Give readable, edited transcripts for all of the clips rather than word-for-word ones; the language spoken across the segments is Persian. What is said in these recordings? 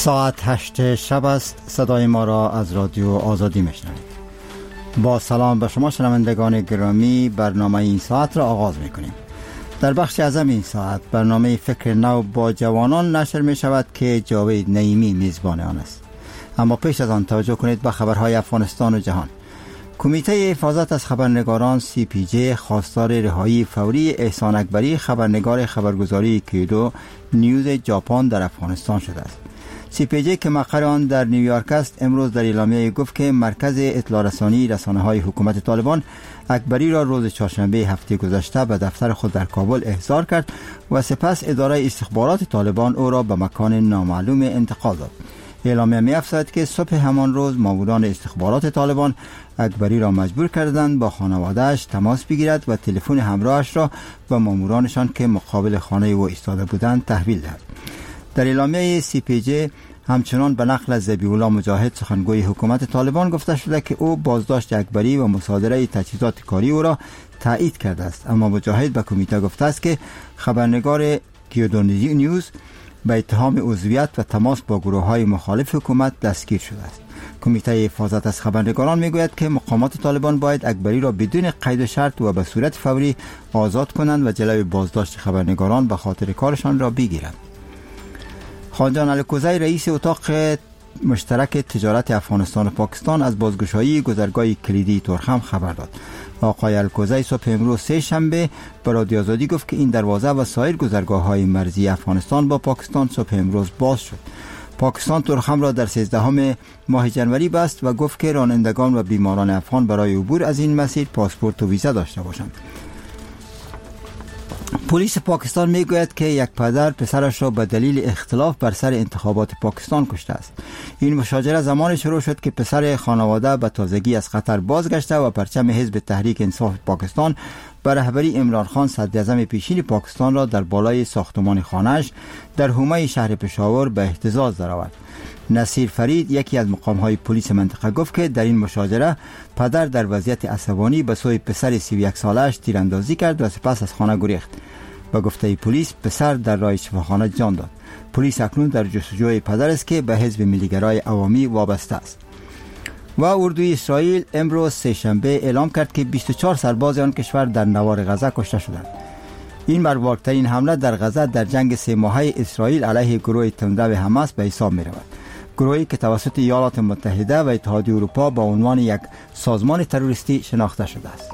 ساعت 8 شب است. صدای ما را از رادیو آزادی میشنوید. با سلام به شما شنوندگان گرامی، برنامه این ساعت را آغاز میکنیم. در بخش اعظم این ساعت برنامه فکر نو با جوانان نشر می شود که جاوید نعیمی میزبان آن است. اما پیش از آن توجه کنید به خبرهای افغانستان و جهان. کمیته حفاظت از خبرنگاران CPJ خواستار رهایی فوری احسان اکبری، خبرنگار خبرگزاری کیدو نیوز ژاپن در افغانستان شده است. CPJ که مقر آن در نیویورک است، امروز در اعلامیه گفت که مرکز اطلاع رسانی رسانه‌های حکومت طالبان اکبری را روز چهارشنبه هفته گذشته به دفتر خود در کابل احضار کرد و سپس اداره استخبارات طالبان او را به مکان نامعلوم انتقال داد. اعلامیه می‌افزاید که صبح همان روز ماموران استخبارات طالبان اکبری را مجبور کردند با خانواده‌اش تماس بگیرد و تلفن همراهش را به مامورانشان که مقابل خانه او ایستاده بودند تحویل دهد. در اعلامیه CPJ همچنان به نقل از ذبیح الله مجاهد سخنگوی حکومت طالبان گفته شده که او بازداشت اکبری و مصادره تجهیزات کاری او را تایید کرده است، اما مجاهد به کمیته گفته است که خبرنگار کیدو نیوز به اتهام عضویت و تماس با گروه‌های مخالف حکومت دستگیر شده است. کمیته حفاظت از خبرنگاران میگوید که مقامات طالبان باید اکبری را بدون قید و شرط و به صورت فوری آزاد کنند و جلوی بازداشت خبرنگاران به خاطر کارشان را بگیرند. خانجان الکوزی رئیس اتاق مشترک تجارت افغانستان و پاکستان از بازگشایی گذرگاه کلیدی تورخم خبر داد. آقای الکوزی صبح امروز سه شنبه به رادیو آزادی گفت که این دروازه و سایر گذرگاه‌های مرزی افغانستان با پاکستان صبح امروز باز شد. پاکستان تورخم را در 13 ماه جنوری بست و گفت که رانندگان و بیماران افغان برای عبور از این مسیر پاسپورت و ویزا داشته باشند. پلیس پاکستان میگوید که یک پدر پسرش را به دلیل اختلاف بر سر انتخابات پاکستان کشته است. این مشاجره زمانی شروع شد که پسر خانواده به تازگی از قطر بازگشته و پرچم حزب تحریک انصاف پاکستان به رهبری عمران خان صدراعظم پیشین پاکستان را در بالای ساختمان خانه‌اش در حومه شهر پشاور به اهتزاز درآورد. نصیر فرید یکی از مقام‌های پلیس منطقه گفت که در این مشاجره پدر در وضعیت عصبانی به سوی پسر 31 ساله‌اش تیراندازی کرد و سپس از خانه گریخت. به گفته پلیس پسر در راه شفاخانه جان داد. پلیس اکنون در جستجوی پدر است که به حزب ملیگرای عوامی وابسته است. و اردوی اسرائیل امروز سه شنبه اعلام کرد که 24 سرباز آن کشور در نوار غزه کشته شدند. این مرگبارترین حمله در غزه در جنگ 3 ماهه اسرائیل علیه گروه تندرو حماس به حساب می رود. گروهی که توسط ایالات متحده و اتحادیه اروپا با عنوان یک سازمان تروریستی شناخته شده است.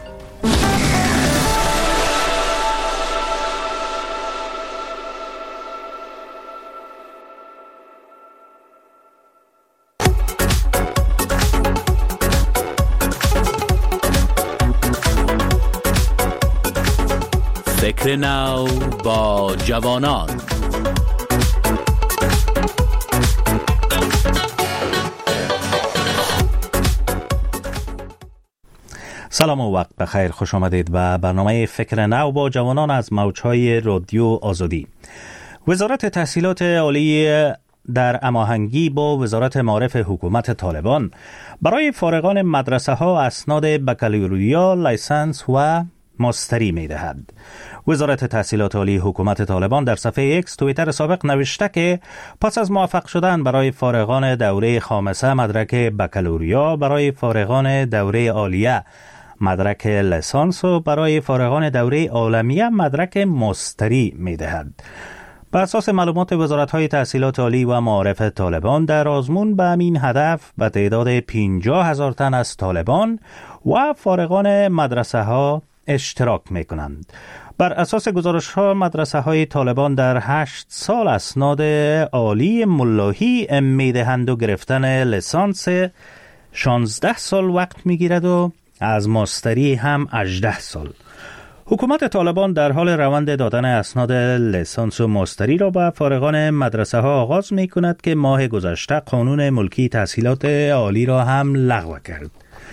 فکر نو با جوانان. سلام و وقت بخیر، خوش آمدید به برنامه فکر نو با جوانان از موجهای رادیو آزادی. وزارت تحصیلات عالی در هماهنگی با وزارت معارف حکومت طالبان برای فارغان مدرسه ها اسناد بکالوریا، لیسانس و ماستری می دهد. وزارت تحصیلات عالی حکومت طالبان در صفحه X توییتر سابق نوشته که پس از موفق شدن برای فارغان دوره خامسه مدرک بکالوریا، برای فارغان دوره عالیه مدرک لیسانس و برای فارغان دوره عالمیه مدرک ماستری می دهد. بر اساس معلومات وزارت‌های تحصیلات عالی و معارف طالبان در آزمون به همین هدف به تعداد 50,000 تن از طالبان و فارغان مدرسه ها اشتراک می کنند. بر اساس گزارش ها مدرسه های طالبان در 8 سال اسناد عالی ملاحی می دهند و گرفتن لیسانس 16 سال وقت می گیرد و از ماستری هم 18 سال. حکومت طالبان در حال روند دادن اسناد لیسانس و ماستری را به فارغان مدرسه ها آغاز می کند که ماه گذشته قانون ملکی تحصیلات عالی را هم لغو کرد.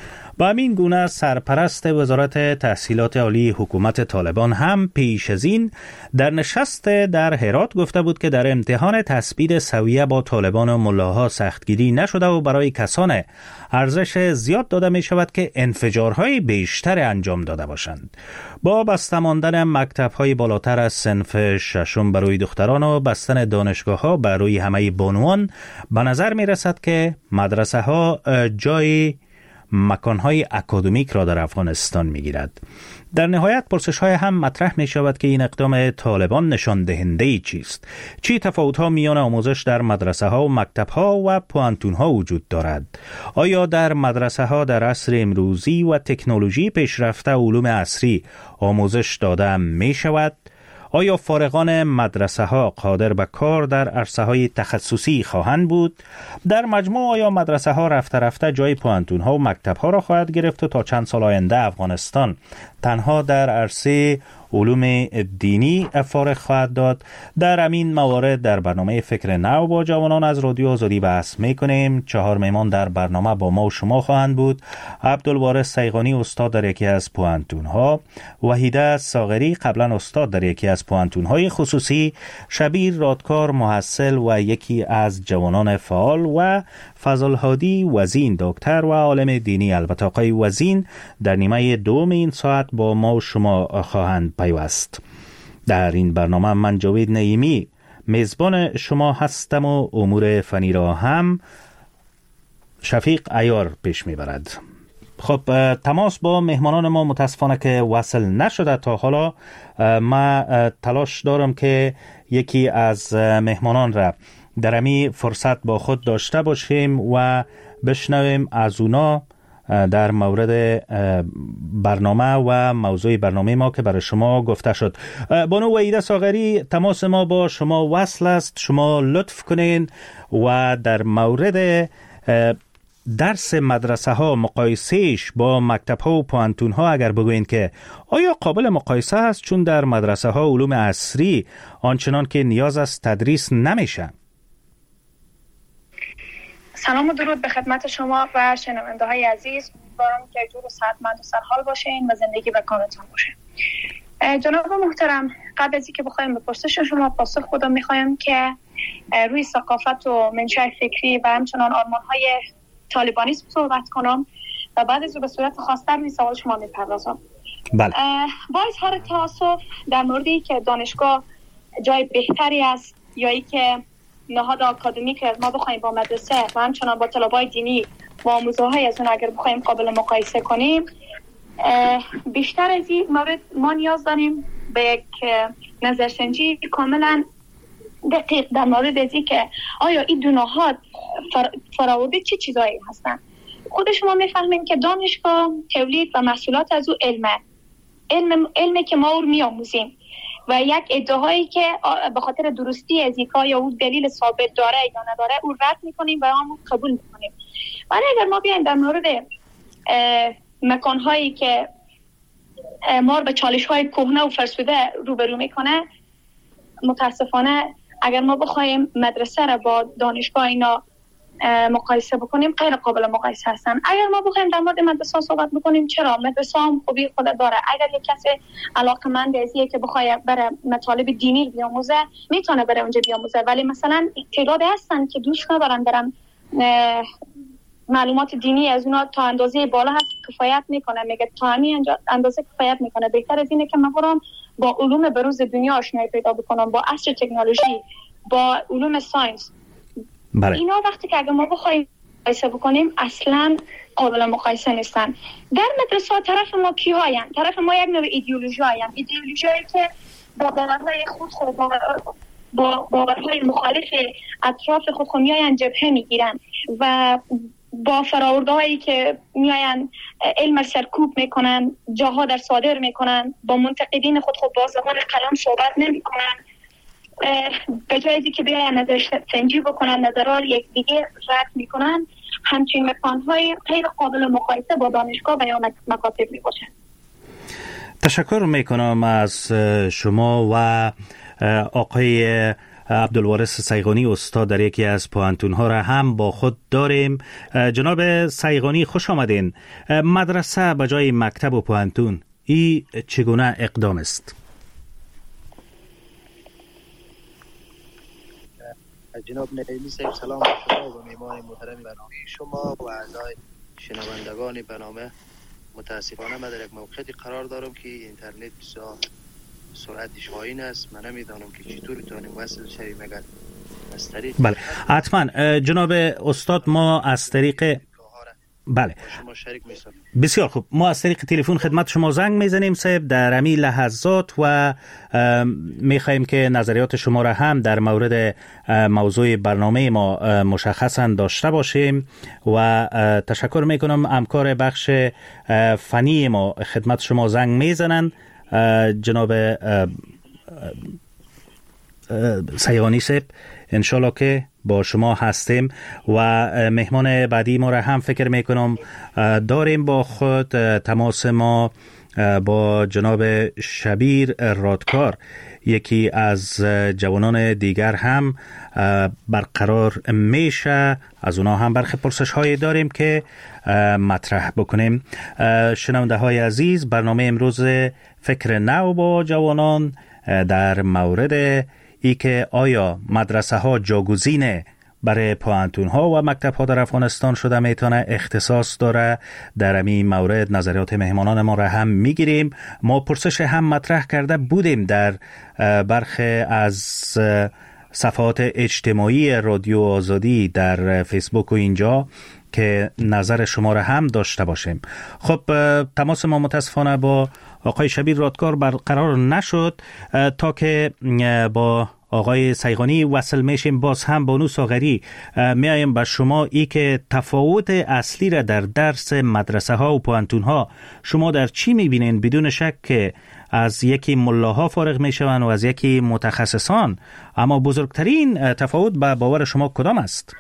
و همین گونه سرپرست وزارت تحصیلات عالی حکومت طالبان هم پیش از این در نشست در هرات گفته بود که در امتحان تثبیت سویه با طالبان و ملاها سختگیری نشده و برای کسان ارزش زیاد داده می شود که انفجارهای بیشتر انجام داده باشند. با بسته ماندن مکتب‌های بالاتر از صنف ششم برای دختران و بستن دانشگاه‌ها برای همه بانوان به نظر می رسد که مدرسه ها جای مکانهای اکادمیک را در افغانستان می گیرد. در نهایت پرسش های هم مطرح می شود که این اقدام طالبان نشان دهنده چیست؟ چی تفاوت ها میان آموزش در مدرسه ها و مکتب ها و پوانتون ها وجود دارد؟ آیا در مدرسه ها در عصر امروزی و تکنولوژی پیشرفته علوم عصری آموزش داده می شود؟ آیا فارغان مدرسه ها قادر به کار در عرصه های تخصصی خواهند بود؟ در مجموع آیا مدرسه ها رفته رفته جای پوانتون ها و مکتب ها را خواهد گرفت و تا چند سال آینده افغانستان تنها در عرصه علوم دینی فارغ خواهد داد؟ در همین موارد در برنامه فکر نو با جوانان از رادیو آزادی بحث میکنیم. 4 مهمان در برنامه با ما و شما خواهند بود: عبدالوارث سیغانی، استاد در یکی از پوانتون ها; وحیده ساغری، قبلا استاد در یکی از پوانتون های خصوصی; شبیر رادکار، محصل و یکی از جوانان فعال; و فضل‌هادی وزین، دکتر و عالم دینی. البته آقای وزین در نیمه دوم این ساعت با ما و شما خواهند پیوست. در این برنامه من جاوید نعیمی میزبان شما هستم و امور فنی را هم شفیق عیار پیش میبرد. خب، تماس با مهمانان ما متاسفانه که وصل نشده تا حالا. ما تلاش دارم که یکی از مهمانان را در امی فرصت با خود داشته باشیم و بشنویم از اونا در مورد برنامه و موضوع برنامه ما که برای شما گفته شد. بانو وحیده ساغری، تماس ما با شما وصل است. شما لطف کنین و در مورد درس مدرسه ها مقایسهش با مکتب ها و پوانتون ها اگر بگوین که آیا قابل مقایسه است، چون در مدرسه ها علوم عصری آنچنان که نیاز است تدریس نمیشه. سلام و درود به خدمت شما و شنونده های عزیز. امیدوارم که جور و صحتمند و سرحال باشین و زندگی به کامتون باشه. جناب محترم، قبل از اینکه بخوایم به پرسش شما پاسخ بدم، میخوایم که روی ثقافت و منشأ فکری و همچنان آرمان‌های طالبانیسم صحبت کنم و بعد از او به صورت خاص‌تر روی سوال شما میپردازم. بله. با اظهار تأسف در موردی که دانشگاه جای بهتری است یا ای که نهاد آکادمیک ما بخوایم با مدرسه و همچنان با طلبای دینی و آموزه‌های از اون اگر بخوایم قابل مقایسه کنیم، بیشتر از این مورد ما نیاز داریم به یک نظرسنجی کاملا دقیق در مورد از این که آیا این دو نهاد فراورده چه چیزایی هستن. خود شما میفهمین که دانشگاه تولید و محصولات از او علمه که ما او میآموزیم و یک ادعایی که به خاطر درستی از اینکه یا او دلیل ثابت داره یا نداره او رد میکنیم و همون قبول میکنیم. ولی اگر ما بیایم در مورد مکانهایی که ما به چالش‌های کهنه و فرسوده روبرو میکنه، متاسفانه اگر ما بخوایم مدرسه را با دانشگاه اینا مقایسه بکنیم غیر قابل مقایسه هستن. اگر ما بخوایم در مورد مدرسه صحبت بکنیم، چرا مدرسه هم خوبی خود داره. اگر یک کسی علاقمند ازیه که بخواد بره مطالب دینی بیاموزه، میتونه بره اونجا بیاموزه، ولی مثلا تعدادی هستن که دوست ندارن برن معلومات دینی از اونا تا اندازه بالا هست کفایت میکنه، میگه تا همین اندازه کفایت میکنه. بهتر از اینه که من برم با علوم بروز دنیا آشنایی پیدا بکنم، با عصر تکنولوژی، با علوم ساینس. بله. اینا وقتی که اگه ما بخوایم مقایسه بکنیم اصلا قابل مقایسه نیستن. در مدرسه طرف ما کی هاین؟ طرف ما یک نوع ایدئولوژی هاین، ایدئولوژی که با باورهای خود با باورهای مخالف اطراف خود میاین جبهه میگیرن و با فراورده هایی که میاین علم سرکوب میکنن، جاها در صادر میکنن، با منتقدین خود با زبان قلم صحبت نمیکنن، به جایی که بیاین نظرسنجی بکنن، نظرات یک دیگه رد میکنن. همچین مکانهای غیر قابل مقایسه با دانشگاه و یا مکاتب میباشن. تشکر میکنم از شما و آقای عبدالوارث صیغانی استاد در یکی از پوهنتون‌ها را هم با خود داریم. جناب صیغانی خوش آمدین. مدرسه به جای مکتب و پوهنتون این چگونه اقدام است؟ جناب نعیمی صاحب سلام به شما و میهمان محترم برنامه شما و اعضای شنوندگان برنامه. متاسفانه من در یک موقعیتی قرار دارم که اینترنت بسیار سرعتش پایین است. من نمیدانم که چطور میتونیم وصل شویم مگر از طریق. بله حتما جناب استاد، ما از طریق بله شما شریک میشیم. بسیار خوب، ما از طریق تلفن خدمت شما زنگ میزنیم صاحب در امی لحظات و میخواهیم که نظریات شما را هم در مورد موضوع برنامه ما مشخصا داشته باشیم و تشکر میکنم. همکار بخش فنی ما خدمت شما زنگ میزنند، جناب صیغانی صاحب. انشالله که با شما هستیم و مهمان بعدی ما را هم فکر میکنم داریم با خود. تماس ما با جناب شبیر رادکار، یکی از جوانان دیگر هم برقرار میشه. از اونا هم برخی پرسش هایی داریم که مطرح بکنیم. شنونده های عزیز، برنامه امروز فکر نو با جوانان در مورد ای که آیا مدرسه ها جاگزین برای پوهنتون ها و مکتب ها در افغانستان شده میتونه اختصاص داره. در این مورد نظریات مهمانان ما را هم میگیریم. ما پرسش هم مطرح کرده بودیم در برخی از صفحات اجتماعی رادیو آزادی در فیسبوک و اینجا که نظر شما را هم داشته باشیم. خب تماس ما متاسفانه با آقای شبیر رادکار برقرار نشد. تا که با آقای صیغانی وصل میشیم، باز هم بانو ساغری میایم به شما ای که تفاوت اصلی را در درس مدرسه ها و پوهنتون ها شما در چی میبینین؟ بدون شک که از یکی ملاها فارغ میشون و از یکی متخصصان، اما بزرگترین تفاوت به باور شما کدام است؟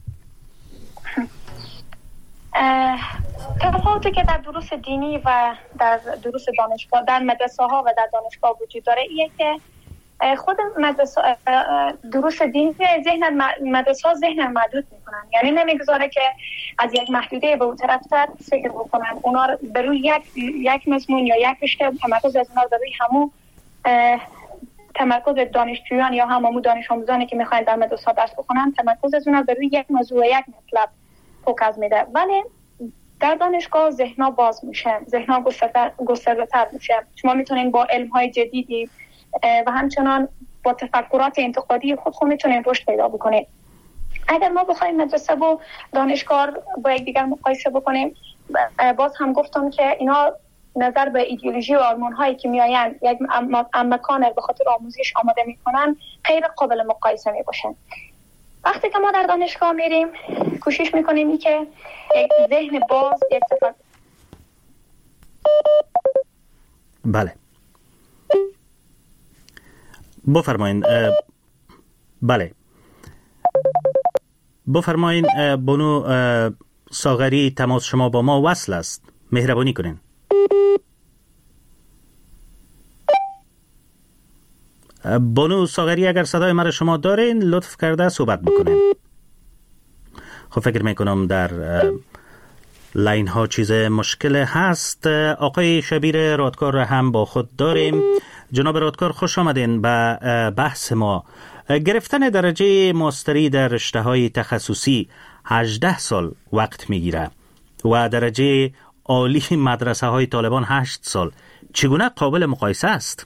تفاوتی که در دروس دینی و در دروس دانشگاه، در مدرسه ها و در دانشگاه وجود داره ایه که خود مدرسه دروس دینی مدرسه ها ذهن محدود میکنن، یعنی نمیگذاره که از یک محدوده به اون طرفتر فکر بکنن. اونا به روی یک مضمون یا یک رشته تمرکز از اونا به روی همون تمرکز دانشجویان یا همون دانش آموزانی که میخواین در مدرسه ها درس بخونن تمرکز از اونا به روی یک موضوع یک مطلب فوکس میده. ولی در دانشگاه ذهن‌ها باز میشه، ذهن‌ها گسترده‌تر میشه. شما میتونین با علم‌های جدیدی و همچنان با تفکرات انتقادی خود میتونین رشد پیدا بکنید. اگر ما بخوایم مدرسه و دانشگاه با یکدیگر مقایسه بکنیم، باز هم گفتم که اینا نظر به ایدئولوژی و آرمان‌هایی که میآیند یک مکان به خاطر آموزش آماده میکنن غیر قابل مقایسه میباشن. وقتی که ما در دانشگاه میریم کوشش میکنیم که یک ذهن باز، یک تفکر. بله بفرمایین. بله بفرمایین بانو ساغری، تماس شما با ما وصل است، مهربانی کنین. بانو ساغری اگر صدای مرا شما دارین لطف کرده صحبت بکنین. خب فکر میکنم در لاین ها چیز مشکل هست. آقای شبیر رادکار را هم با خود داریم. جناب رادکار خوش آمدین به بحث ما. گرفتن درجه ماستری در رشته های تخصصی 18 سال وقت میگیره و درجه عالی مدرسه های طالبان 8 سال. چگونه قابل مقایسه است؟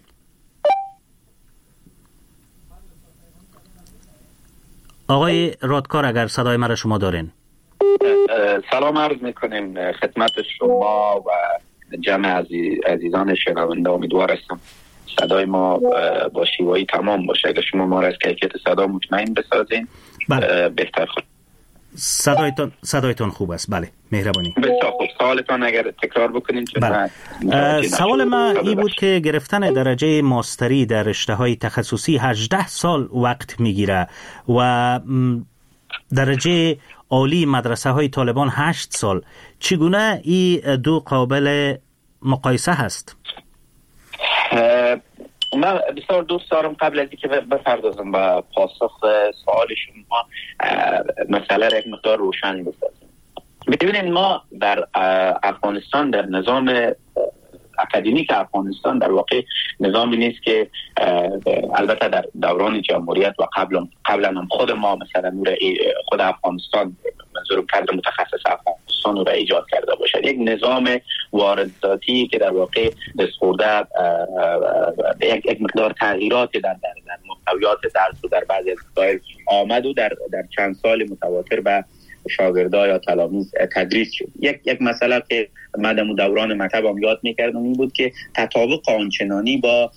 آقای رادکار اگر صدای مرا شما دارین. سلام عرض میکنیم خدمت شما و جمع عزیزان شنونده. امیدوار هستم صدای ما با شیوایی تمام باشه. اگر شما ما را از کیفیت صدا مطمئن بسازین بهتر خود. صدایتان خوب است. بله مهربانی. بسیار خوب. سوالتان اگر تکرار بکنین. سوال ما این بود که گرفتن درجه ماستری در رشته های تخصصی 18 سال وقت میگیره و درجه عالی مدرسه های طالبان 8 سال. چگونه این دو قابل مقایسه هست؟ من بسیار دوست دارم قبل از اینکه بپردازم به پاسخ سوال شما مسئله را یک مقدار روشن بسازیم. ببینید ما در افغانستان در نظام اکادمیک افغانستان در واقع نظامی نیست که البته در دوران جمهوریت و قبلا هم خود ما مثلا خود افغانستان منظور کرده متخصص افغانستان رو ایجاد کرده باشد، یک نظام وارداتی که در واقع دستخورده یک مقدار تغییرات در محتویات درس و در بعضی از مسائل آمد و در چند سال متواتر به شاگردان یا تلامید تدریس شد. یک مسئله که من در دوران مکتبم یاد میکردم این بود که تطابق آنچنانی با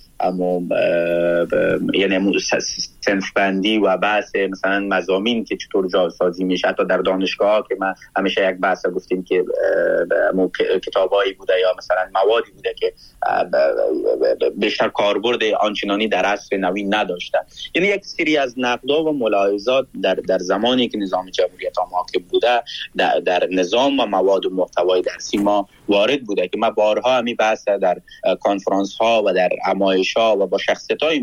یعنی صنف بندی و بحث مثلا مضامین که چطور جاسازی میشه، حتی در دانشگاه که ما همیشه یک بحث گفتیم که کتابایی بوده یا مثلا موادی بوده که بیشتر کاربرد آنچنانی در عصر نوین نداشتن. یعنی یک سری از نقدها و ملاحظات در زمانی که نظام جمهوریت حاکم بوده در نظام و مواد و محتوای درسی ما وارد بوده که ما بارها همین بحث در کنفرانس ها و در همایش ها و با شخصیت های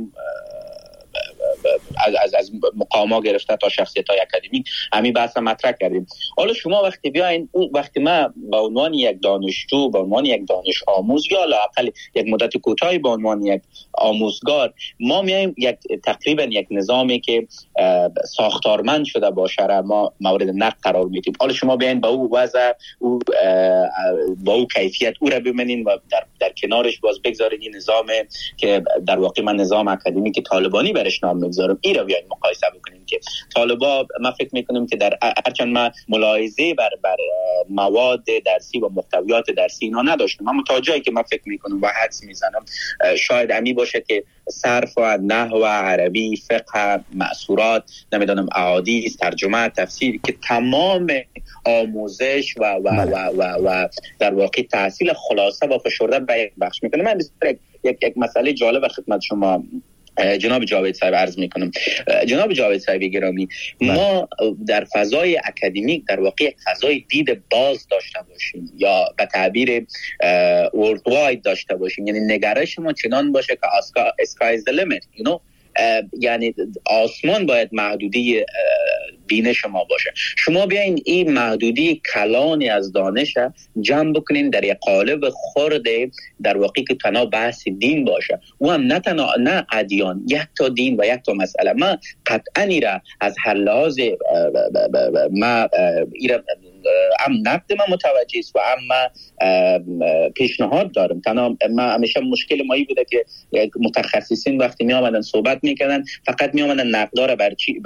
از مقامات گرفته تا شخصیت های اکادمیک همین بحث مطرح کردیم. حالا شما وقتی بیاین وقتی ما به عنوان یک دانشجو، به عنوان یک دانش آموز یا لااقل یک مدت کوتاهی به عنوان یک آموزگار ما میایم تقریبا یک نظامی که ساختارمند شده باشه را ما مورد نقد قرار میدیم. حالا شما بیاین با او وضع با او کیفیت او را ببینین و در کنارش باز بگذارین این نظام که در واقع من نظام اکادمیک طالبانی برش نام میگذارم این را بیاین مقایسه بکنیم که طالبا ما فکر میکنم که در هرچند ما ملاحظه بر مواد درسی و محتویات درسی اینا نداشتم، اما تا جایی که من فکر میکنم و حدس میزنم شاید امی باشه که صرف و نحو، عربی، فقه، معصورات، نمیدونم احادیث، ترجمه، تفسیر که تمام آموزش و در واقع تحصیل خلاصه و فشرده به یک بخش میکنه. من یک مسئله جالب خدمت شما جناب جاوید صاحب عرض میکنم. جناب جاوید صاحب گرامی، ما در فضای اکادمیک در واقع فضای دید باز داشته باشیم یا به تعبیر ورلد واید داشته باشیم، یعنی نگرش ما چنان باشه که sky is the limit, you know؟ یعنی آسمان باید محدودی بینش ما باشه. شما بیاین این محدودی کلانی از دانش جمع بکنین در یک قالب خورده در واقع که تنها بحث دین باشه و هم نه تنها نه ادیان، یک تا دین و یک تا مسئله. ما قطعا ایره از هر لحاظ ما ایره هم نقد ما متوجه است و هم پیشنهاد دارم. تنها ما همیشه مشکل مایی بوده که متخصصین وقتی می آمدن صحبت میکردن فقط می آمدن نقدار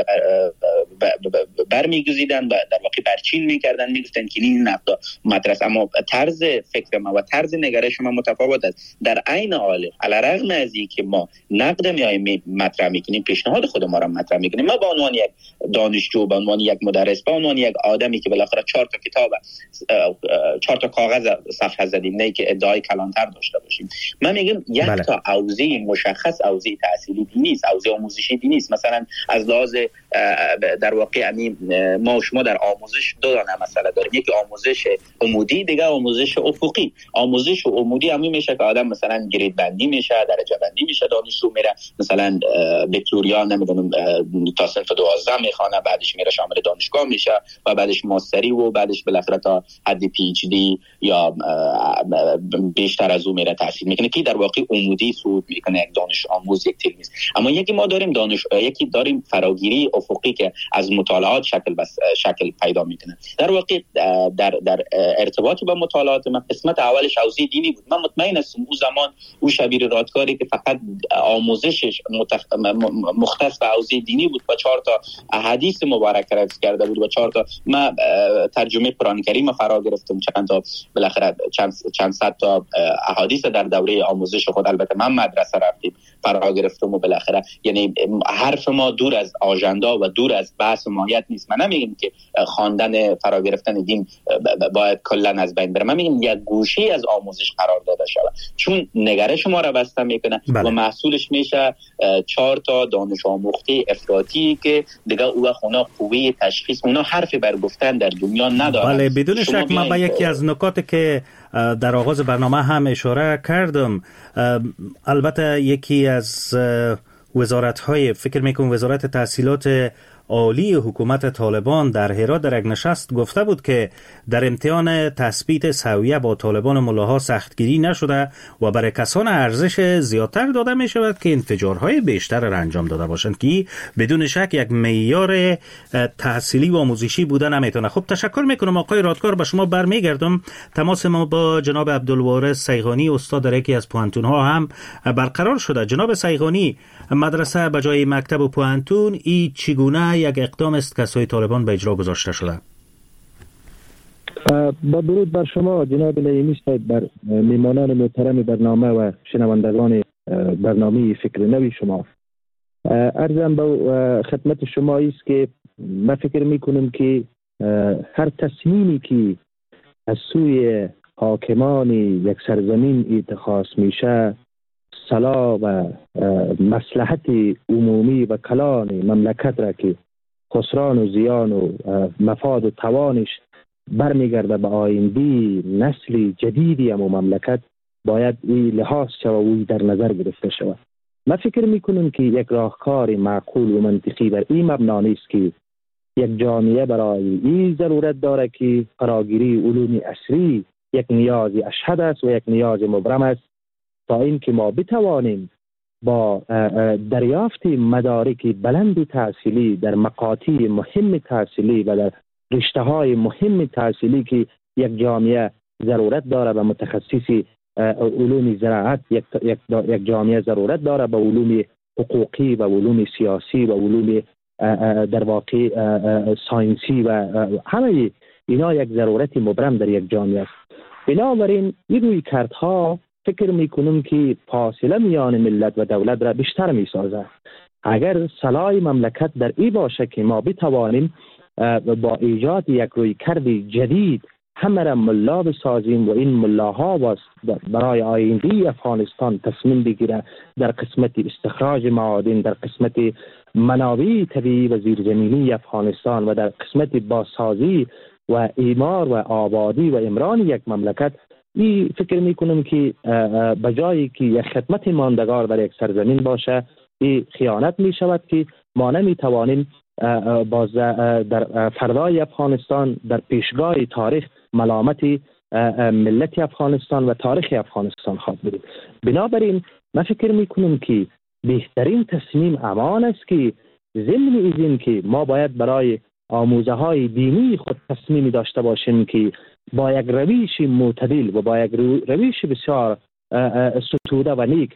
برمیگزیدن و در واقع برچین میکردن، میگفتن که این نقد مطرح است، اما طرز فکر ما و طرز نگرش ما متفاوت است. در عین حال علیرغم از اینکه ما نقد میایم مطرح میکنیم، پیشنهاد خود ما را مطرح میکنیم، ما به عنوان یک دانشجو، به عنوان یک مدرس، به عنوان یک آدمی که بالاخره 4 تا کتاب 4 تا کاغذ صفحه زدیم، نه که ادعای کلانتر داشته باشیم. من میگم یک تا حوزه مشخص، حوزه تحصیلی دینی است، حوزه آموزشی دینی است. مثلا از لحاظ در واقع ما و شما در آموزش دو دانه مسئله داریم، یکی آموزش عمودی، دیگه آموزش افقی. آموزش عمودی همین میشه که آدم مثلا گرید بندی میشه، درجه بندی میشه، دانشجو میره مثلا بکالوریا نمیدونم تا صنف 12 میخونه، بعدش میره شامل دانشگاه میشه و بعدش ماستری و بعدش بالاخره تا حد پی اچ دی یا بیشتر از اون میره تحصیل میکنه که در واقع عمودی صعود میکنه یک دانش آموز، یک تلمیذ. اما یکی ما داریم یکی داریم فراگیری افقی که از مطالعات شکل پیدا میکنه. در واقع در ارتباط با مطالعات من قسمت اولش حوزه دینی بود. من مطمئن هستم اون زمان او شبیر رادکاری که فقط آموزشش مختص به حوزه دینی بود و 4 تا احادیث مبارک حفظ کرده بود و 4 تا ما ترجمه قرآن کریم فرا گرفتم، چند تا بالاخره چند صد تا احادیث در دوره آموزش خود، البته من مدرسه رفتیم، فرا گرفتم و بالاخره یعنی حرف ما دور از آژاندا و دور از بحث ماهیت نیست. من نمیگم که خواندن فرا گرفتن دین باید کلا از بین بره، من میگم یک گوشه از آموزش قرار داده شود، چون نگرش ما را بسته میکنه و محصولش میشه 4 تا دانش آموخته افراطی که دیگه اونا قوه تشخیص، اونا حرفی بر گفتن در دنیا ندارن. بله بدون شک من به یکی از نکاتی که در آغاز برنامه هم اشاره کردم، البته یکی از وزارت‌های، فکر میکنم وزارت تحصیلات عالی حکومت طالبان در هرات در یک نشست گفته بود که در امتحان تثبیت سویه با طالبان ملاها سختگیری نشده و برای کسان ارزش زیادتر داده می شود که انفجارهای بیشتر را انجام داده باشند که بدون شک یک معیار تحصیلی و آموزشی بودن نمیتونه. خب تشکر میکنم آقای رادکار، به شما برمیگردم. تماس ما با جناب عبدالوارث سیغانی استاد در یکی از پوهنتون‌ها هم برقرار شده. جناب سیغانی، مدرسه به جای مکتب و پوهنتون ای چگونه یک اقدام است که سوی طالبان به اجرا گذاشته شده؟ با درود بر شما جناب لیمی صاحب، بر میمانان محترم برنامه و شنوندگان برنامه فکر نوی شما. عرضم به خدمت شما است که من فکر میکنم که هر تصمیمی که از سوی حاکمان یک سرزمین اتخاذ میشه صلاح و مصلحت عمومی و کلان مملکت را که خسران و زیان و مفاد و توانش برمیگرده به آینده نسل جدیدی اما مملکت، باید این لحاظ شود و در نظر گرفته شود. من فکر میکنم که یک راهکار معقول و منطقی بر این مبنا نیست که یک جامعه برای این ضرورت داره که فراگیری علوم عصری یک نیاز اشهد است و یک نیاز مبرم است تا اینکه ما بتوانیم با دریافت مدارک بلند تحصیلی در مقاطع مهم تحصیلی و در رشته‌های مهم تحصیلی که یک جامعه ضرورت داره به متخصصی علوم زراعت، یک جامعه ضرورت داره به علوم حقوقی و علوم سیاسی و علوم در واقع ساینسی و همه اینا یک ضرورت مبرم در یک جامعه است. بنابراین این رویکردها فکر میکنم که فاصله میان ملت و دولت را بیشتر میسازد. اگر صلاح مملکت در این باشه که ما بتوانیم با ایجاد یک رویکرد جدید همه را ملا بسازیم و این ملاها برای آینده افغانستان تصمیم بگیره در قسمت استخراج معادن، در قسمت منابع طبیعی و زیرزمینی افغانستان و در قسمت بازسازی و اعمار و آبادی و عمران یک مملکت، این فکر میکنم که بجایی که یک خدمت ماندگار در یک سرزمین باشه، این خیانت می شود که ما نمی توانیم باز در فردای افغانستان در پیشگاه تاریخ ملامت ملت افغانستان و تاریخ افغانستان خواد بریم. بنابراین من فکر میکنم که بهترین تصمیم امان است که ضمن از این که ما باید برای آموزه های دینی خود تصمیمی داشته باشیم که با یک روش معتدل و با یک روش بسیار ستوده و نیک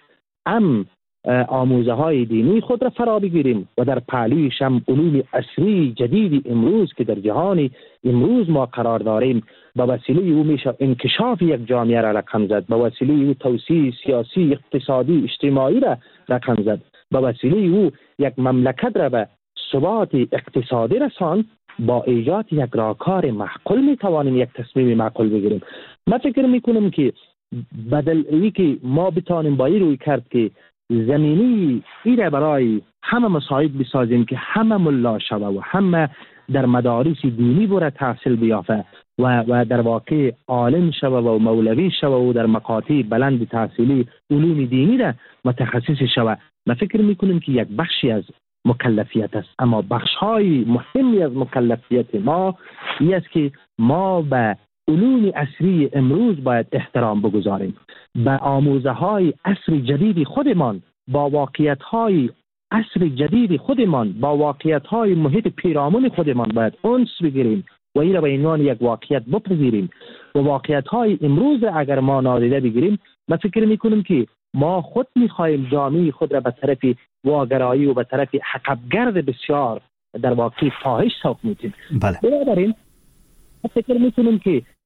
آموزه های دینی خود را فرا بگیریم و در پهلویش هم علوم عصری جدید امروز که در جهان امروز ما قرار داریم با وسیله او میشه انکشاف یک جامعه را رقم زد، با وسیله او توسعه سیاسی اقتصادی اجتماعی را رقم زد، با وسیله او یک مملکت را به ثبات اقتصادی رساند. با ایجاد یک راهکار معقول میتوانیم یک تصمیم معقول بگیریم. من فکر میکنم که بدل ای که ما بتوانیم با این روی کرد که زمینی ایره برای همه مصائب بسازیم که همه ملا شوه و همه در مدارس دینی بره تحصیل بیافه و در واقع عالم شوه و مولوی شوه و در مقاطع بلند تحصیلی علوم دینی را متخصص شوه. من فکر میکنم که یک بخشی از مکلفیت است، اما بخش‌های مهمی از مکلفیت ما این است که ما به علوم عصری امروز باید احترام بگذاریم، به آموزه‌های عصر جدید خودمان، با واقعیت‌های عصر جدید خودمان، با واقعیت‌های محیط پیرامون خودمان باید انس بگیریم و این را به عنوان یک واقعیت بپذیریم و واقعیت‌های امروز اگر ما نادیده بگیریم، من فکر می‌کنم که ما خود می‌خواهیم جامعه خود را به طرف واگرایی و به طرف حقبگرد بسیار در واقع فاحش سوق می‌دیم. بله. بنابراین فکر می‌کنم که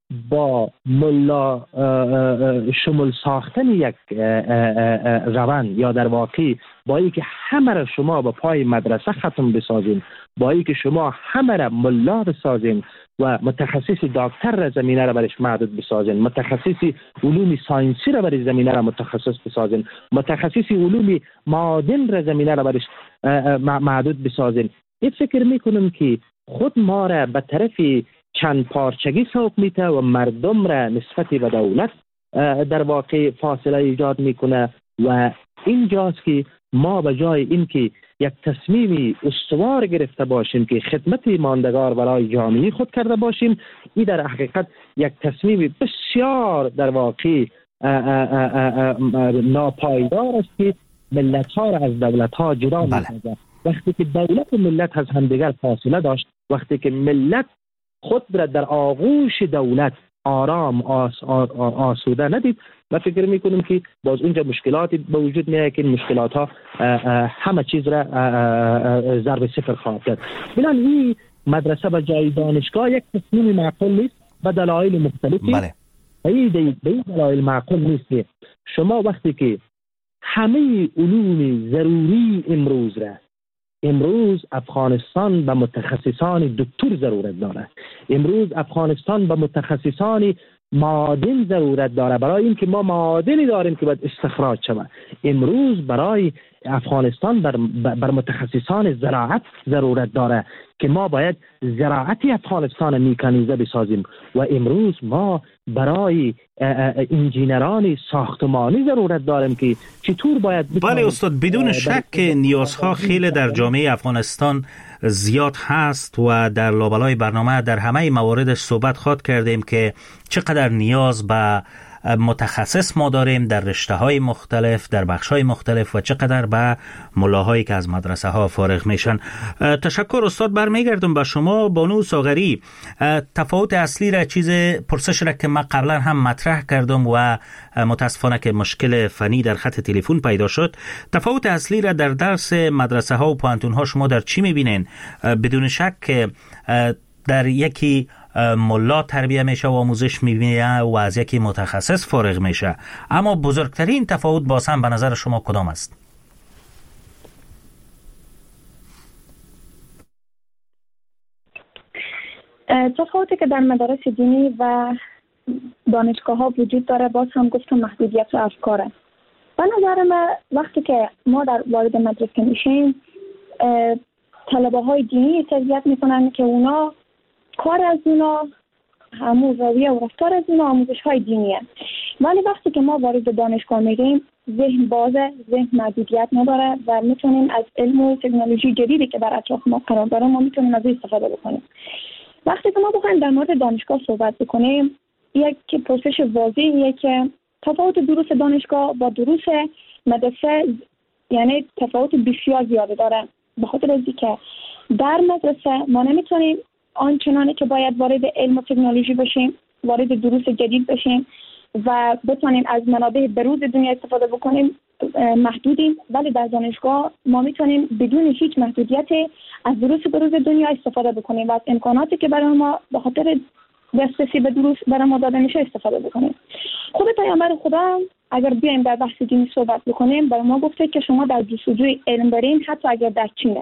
با ملا شمول ساختن یک روند یا در واقع با اینکه همه را شما با پای مدرسه ختم بسازین، با اینکه شما همه را ملا بسازین و متخصص دکتر را زمینه را برش محدود بسازین، متخصص علوم ساینسی را برش زمینه را متخصص بسازین، متخصص علوم معادن را زمینه را برش محدود بسازین. این فکر میکنم که خود ما را به طرف چند پارچگی سوق میته و مردم را نسبت به دولت در واقع فاصله ایجاد میکنه و اینجاست که ما به جای اینکه یک تصمیم استوار گرفته باشیم که خدمت ماندگار برای جامعه خود کرده باشیم، این در حقیقت یک تصمیم بسیار در واقع ناپایدار است که ملت ها را از دولت ها جدا می‌سازد. وقتی که دولت و ملت از همدیگر فاصله داشت، وقتی که ملت خود را در آغوش دولت آرام آسوده ندید، من فکر میکنم که باز اونجا مشکلاتی به وجود میاد که مشکلات ها همه چیز را ضرب صفر خواهد کرد. بنان این مدرسه به جای دانشگاه یک تصمیم معقول نیست به دلایل مختلفی. بله. این دلایل معقول نیست که شما وقتی که همه علوم ضروری امروز افغانستان به متخصصان دکتر ضرورت داره، امروز افغانستان به متخصصان معادن ضرورت داره، برای اینکه ما معادنی داریم که باید استخراج شود. امروز برای افغانستان بر متخصصان زراعت ضرورت داره که ما باید زراعت افغانستان میکانیزه بسازیم و امروز ما برای انجینران ساختمانی ضرورت داریم که چطور باید بله استاد، بدون شک نیازها خیلی در جامعه افغانستان زیاد هست و در لابلای برنامه در همه موارد صحبت خواهد کردیم که چقدر نیاز به متخصص ما داریم در رشته‌های مختلف، در بخش‌های مختلف و چقدر به ملاهایی که از مدرسه ها فارغ میشن. تشکر استاد. برمیگردم به شما بانو ساغری. تفاوت اصلی را پرسش را که من قبلا هم مطرح کردم و متاسفانه که مشکل فنی در خط تلفن پیدا شد، تفاوت اصلی را در درس مدرسه ها و پانتون ها شما در چی میبینین؟ بدون شک در یکی ملا تربیه میشه و آموزش میبینه و از یکی متخصص فارغ میشه، اما بزرگترین تفاوت باز هم به نظر شما کدام است؟ تفاوتی که در مدارس دینی و دانشگاه ها وجود داره باز هم گفتم محدودیت و افکاره. به نظر من وقتی که ما در وارد مدرسه میشیم طلبه های دینی تربیت میکنن که اونا کار از اونا همون رویه و رفتار از اونا آموزش های دینیه، ولی وقتی که ما وارد دانشگاه میریم ذهن بازه، ذهن محدودیت نداره و میتونیم از علم و تکنولوژی جدیدی که در اطراف ما قرار داره ما میتونیم از استفاده بکنیم. وقتی که ما بخوایم در مورد دانشگاه صحبت بکنیم، یک پرسش واضحیه که تفاوت دروس دانشگاه با دروس مدرسه یعنی تفاوت بسیار زیاده داره، به خاطر اینکه در مدرسه ما نمیتونیم آنچنانی که باید وارد علم و تکنولوژی بشیم، وارد دروس جدید بشیم و بتونیم از منابع بروز دنیا استفاده بکنیم، محدودیم. ولی در دانشگاه ما میتونیم بدون هیچ محدودیتی از دروس بروز دنیا استفاده بکنیم و از امکاناتی که برای ما به خاطر دسترسی به دروس برای ما داده میشه استفاده بکنیم. خود پیامبر خدا اگر بیایم در بحث دینی صحبت بکنیم برای ما گفته که شما در جستجوی علم برین، حتی اگر در چینه.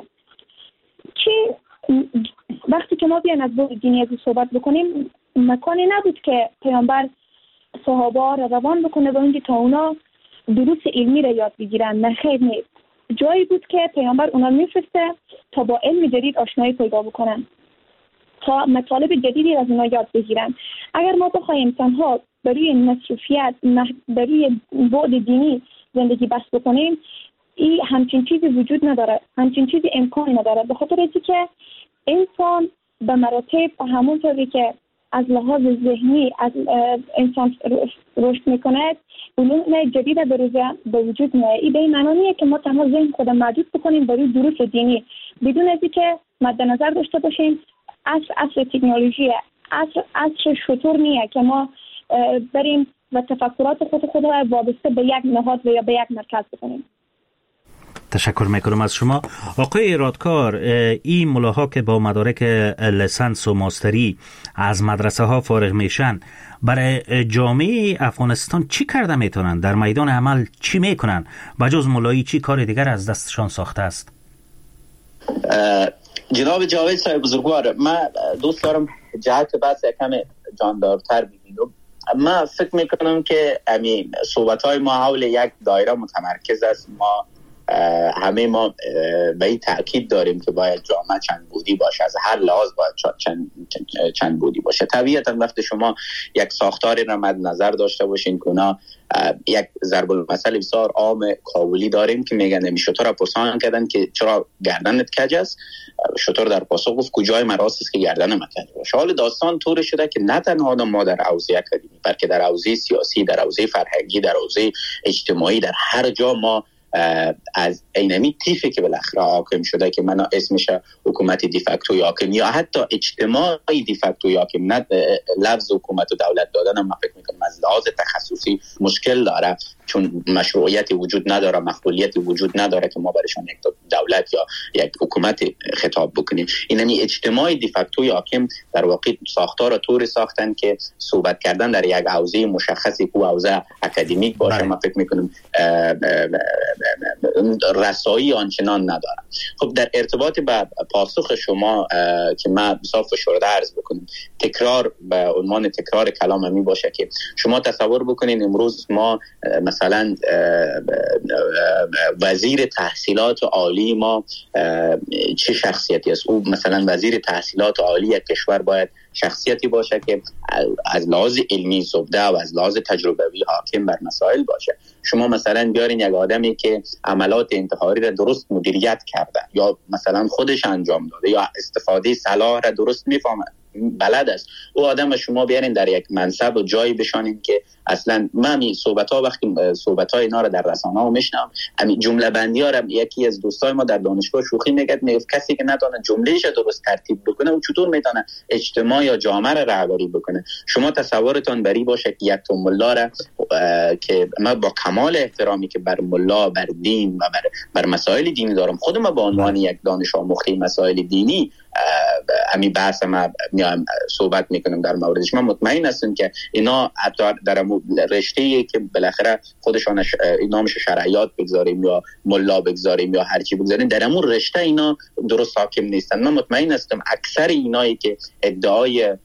وقتی که ما بیایم از بعد دینی از صحبت بکنیم، مکانی نبود که پیامبر صحابه را روان بکنه و اینکه تا اونا دروس علمی را یاد بگیرن. نه خیر نیست. جایی بود که پیامبر اونا میفرسته تا با علم جدید آشنایی پیدا بکنن، تا مطالب جدیدی از اونا یاد بگیرن. اگر ما بخوایم تنها برای مصروفیت برای بعد دینی زندگی بس بکنیم، این همچین چیزی وجود نداره، همچین چیزی امکانی نداره، به خاطر اینکه انسان به مراتب همونطوری که از لحاظ ذهنی از انسان رشد میکنه علوم جدید به وجود میاد. این به این معنی نیست که ما تنها ذهن خود محدود بکنیم برای دروس دینی بدون از اینکه مد نظر داشته باشیم عصر تکنولوژی، عصر شطور نیه که ما بریم و تفکرات خود را وابسته به یک نهاد و یا به یک مرکز بکنیم. تشکر میکنم از شما. آقای رادکار، این ملاها که با مدارک لیسانس و ماستری از مدرسه ها فارغ میشن، برای جامعه افغانستان چی کرده میتونن؟ در میدان عمل چی میکنن؟ بجز ملایی چی کار دیگر از دستشان ساخته است؟ جناب جاوید صاحب بزرگوار، من دوست دارم جهت بحث کم جاندارتر بگیرم. من فکر میکنم که صحبت‌های ما حول یک دایره متمرکز است. همه ما به این تأکید داریم که باید جامعه چند بودی باشه، از هر لحاظ باید چند بودی باشه. طبیعتا وقتی شما یک ساختاری را مد نظر داشته باشین که یک ضرب المثل بسیار عام کابلی داریم که میگن شتر را پرسان کردن که چرا گردنت کج است، شتر در پاسخ گفت کجای مراست است که گردن من کج باشه. حال داستان طور شده که نه تنها ما در حوزه اکادمی، بلکه در حوزه سیاسی، در حوزه فرهنگی، در حوزه اجتماعی، در هر جا ما از اینمی تیفی که بالاخره حاکم شده که من اسمش حکومت دیفکتوی حاکم یا حتی اجتماعی دیفکتوی حاکم، نه لفظ حکومت و دولت دادن هم فکر میکنم از لحاظ تخصصی مشکل داره، چون مشروعیتی وجود نداره، مقبولیتی وجود نداره که ما برایشان یک دولت یا یک حکومت خطاب بکنیم. اینمی اجتماعی دیفکتوی حاکم در واقع ساختار طوری ساختن که صحبت کردن در یک حوزه مشخصی که حوزه اکادمیک باشه من فکر میکنم رسایی آنچنان ندارم. خب در ارتباط به پاسخ شما که من بسیار فشرده عرض بکنم، تکرار به عنوان تکرار کلام می باشه که شما تصور بکنین امروز ما مثلا وزیر تحصیلات عالی ما چه شخصیتی است؟ او مثلا وزیر تحصیلات عالی کشور باید شخصیتی باشه که از لحاظ علمی زبده و از لحاظ تجربوی حاکم بر مسائل باشه. شما مثلا بیارین یک آدمی که عملات انتحاری را درست مدیریت کرده یا مثلا خودش انجام داده یا استفاده سلاح را درست میفهمه، بلد است، او آدم شما بیارین در یک منصب و جایی بشانین که اصلا من وقتی صحبت‌های اینا رو در رسانه‌ها میشنم، همین جمله بندی‌ها رو یکی از دوستای ما در دانشگاه شوخی میگه کسی که نتونه جمله‌اش درست ترتیب بکنه او چطور میتونه اجتماع یا جامعه را رهبری بکنه؟ شما تصورتون بری باشه که یک ملا را که من با کمال احترامی که بر ملا، بر دین و بر مسائل دینی دارم، خودم به عنوان یک دانش آموخته مسائل دینی همین بحث ما صحبت میکنم در موردش، من مطمئن هستم که اینا حتی در رشته‌ای که بالاخره خودشان نامش شرعیات بگذاریم یا ملا بگذاریم یا هر چی بگذاریم، در همون رشته اینا درست حاکم نیستن. من مطمئن هستم اکثر اینایی که ادعای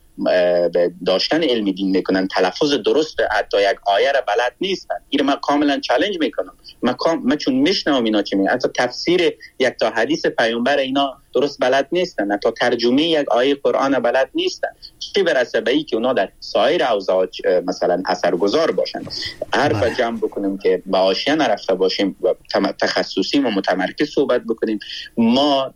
داشتن علم دین میکنن تلفظ درست حتی یک آیه را بلد نیستن. این من کاملا چالش میکنم. من چون میشنوم اینا چی میگن، حتی تفسیر یک تا حدیث پیامبر اینا درست بلد نیستن، حتی ترجمه یک آیه قرآن بلد نیستن، چه برسه به این که اونا در سایر حوزه‌ها مثلا اثرگذار باشن. حرف جمع بکنیم که به حاشیه نرفته باشیم و تخصصی و متمرکز صحبت بکنیم. ما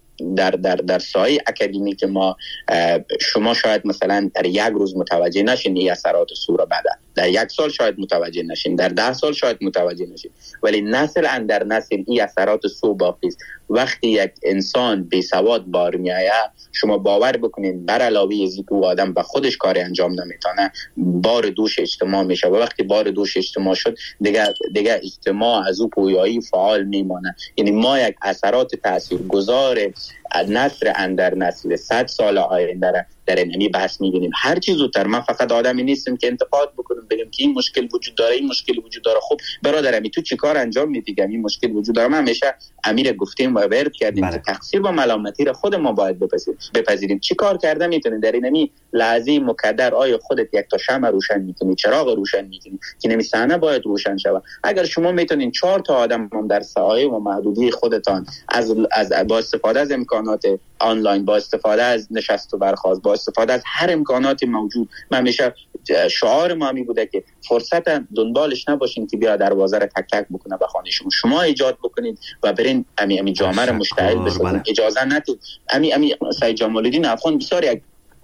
در سایه اکادمیک ما شما شاید مثلا در یک روز متوجه نشین این اثرات سوره بده، در یک سال شاید متوجه نشین، در 10 سال شاید متوجه نشین، ولی نسل اندر نسل این اثرات سو باقی است. وقتی یک انسان بی سواد بار میآید، شما باور بکنین بر علاوه از اینکه او آدم به خودش کاری انجام نمیتونه، بار دوش اجتماع میشه و وقتی بار دوش اجتماع شد دیگه اجتماع از او پویایی فعال میمانه. یعنی ما یک اثرات تاثیرگذار نسل اندر نسل 100 سال آینده در این بحث می‌بینیم. هر چیز زودتر. من فقط آدمی نیستم که انتقاد بکنم بگم که این مشکل وجود داره، این مشکل وجود داره. خب برادرم تو چیکار انجام میدی که این مشکل وجود داره؟ من همیشه امیر گفتیم و ورد کردیم که تقصیر و ملامتی را خود ما باید بپذیریم. چیکار کرده میتونی در این لحظه مقدر؟ آیا خودت یک تا شمع روشن می‌کنی، چراغ روشن می‌کنی که نمی صحنه باید روشن شود؟ اگر شما میتونین 4 تا آدم هم در سایه و محدودی خودتان از با استفاده از امکانات آنلاین، با استفاده از نشست و برخاست، با استفاده از هر امکانات موجود، من همیشه شعار ما می بوده که فرصت دنبالش نباشین که بیا دروازه را تک تک بکنه به خانه شما ایجاد بکنید و برین امی جامعه را مشتعل بسازید. اجازه ندید. امی سید جمال الدین افغان بسیار یک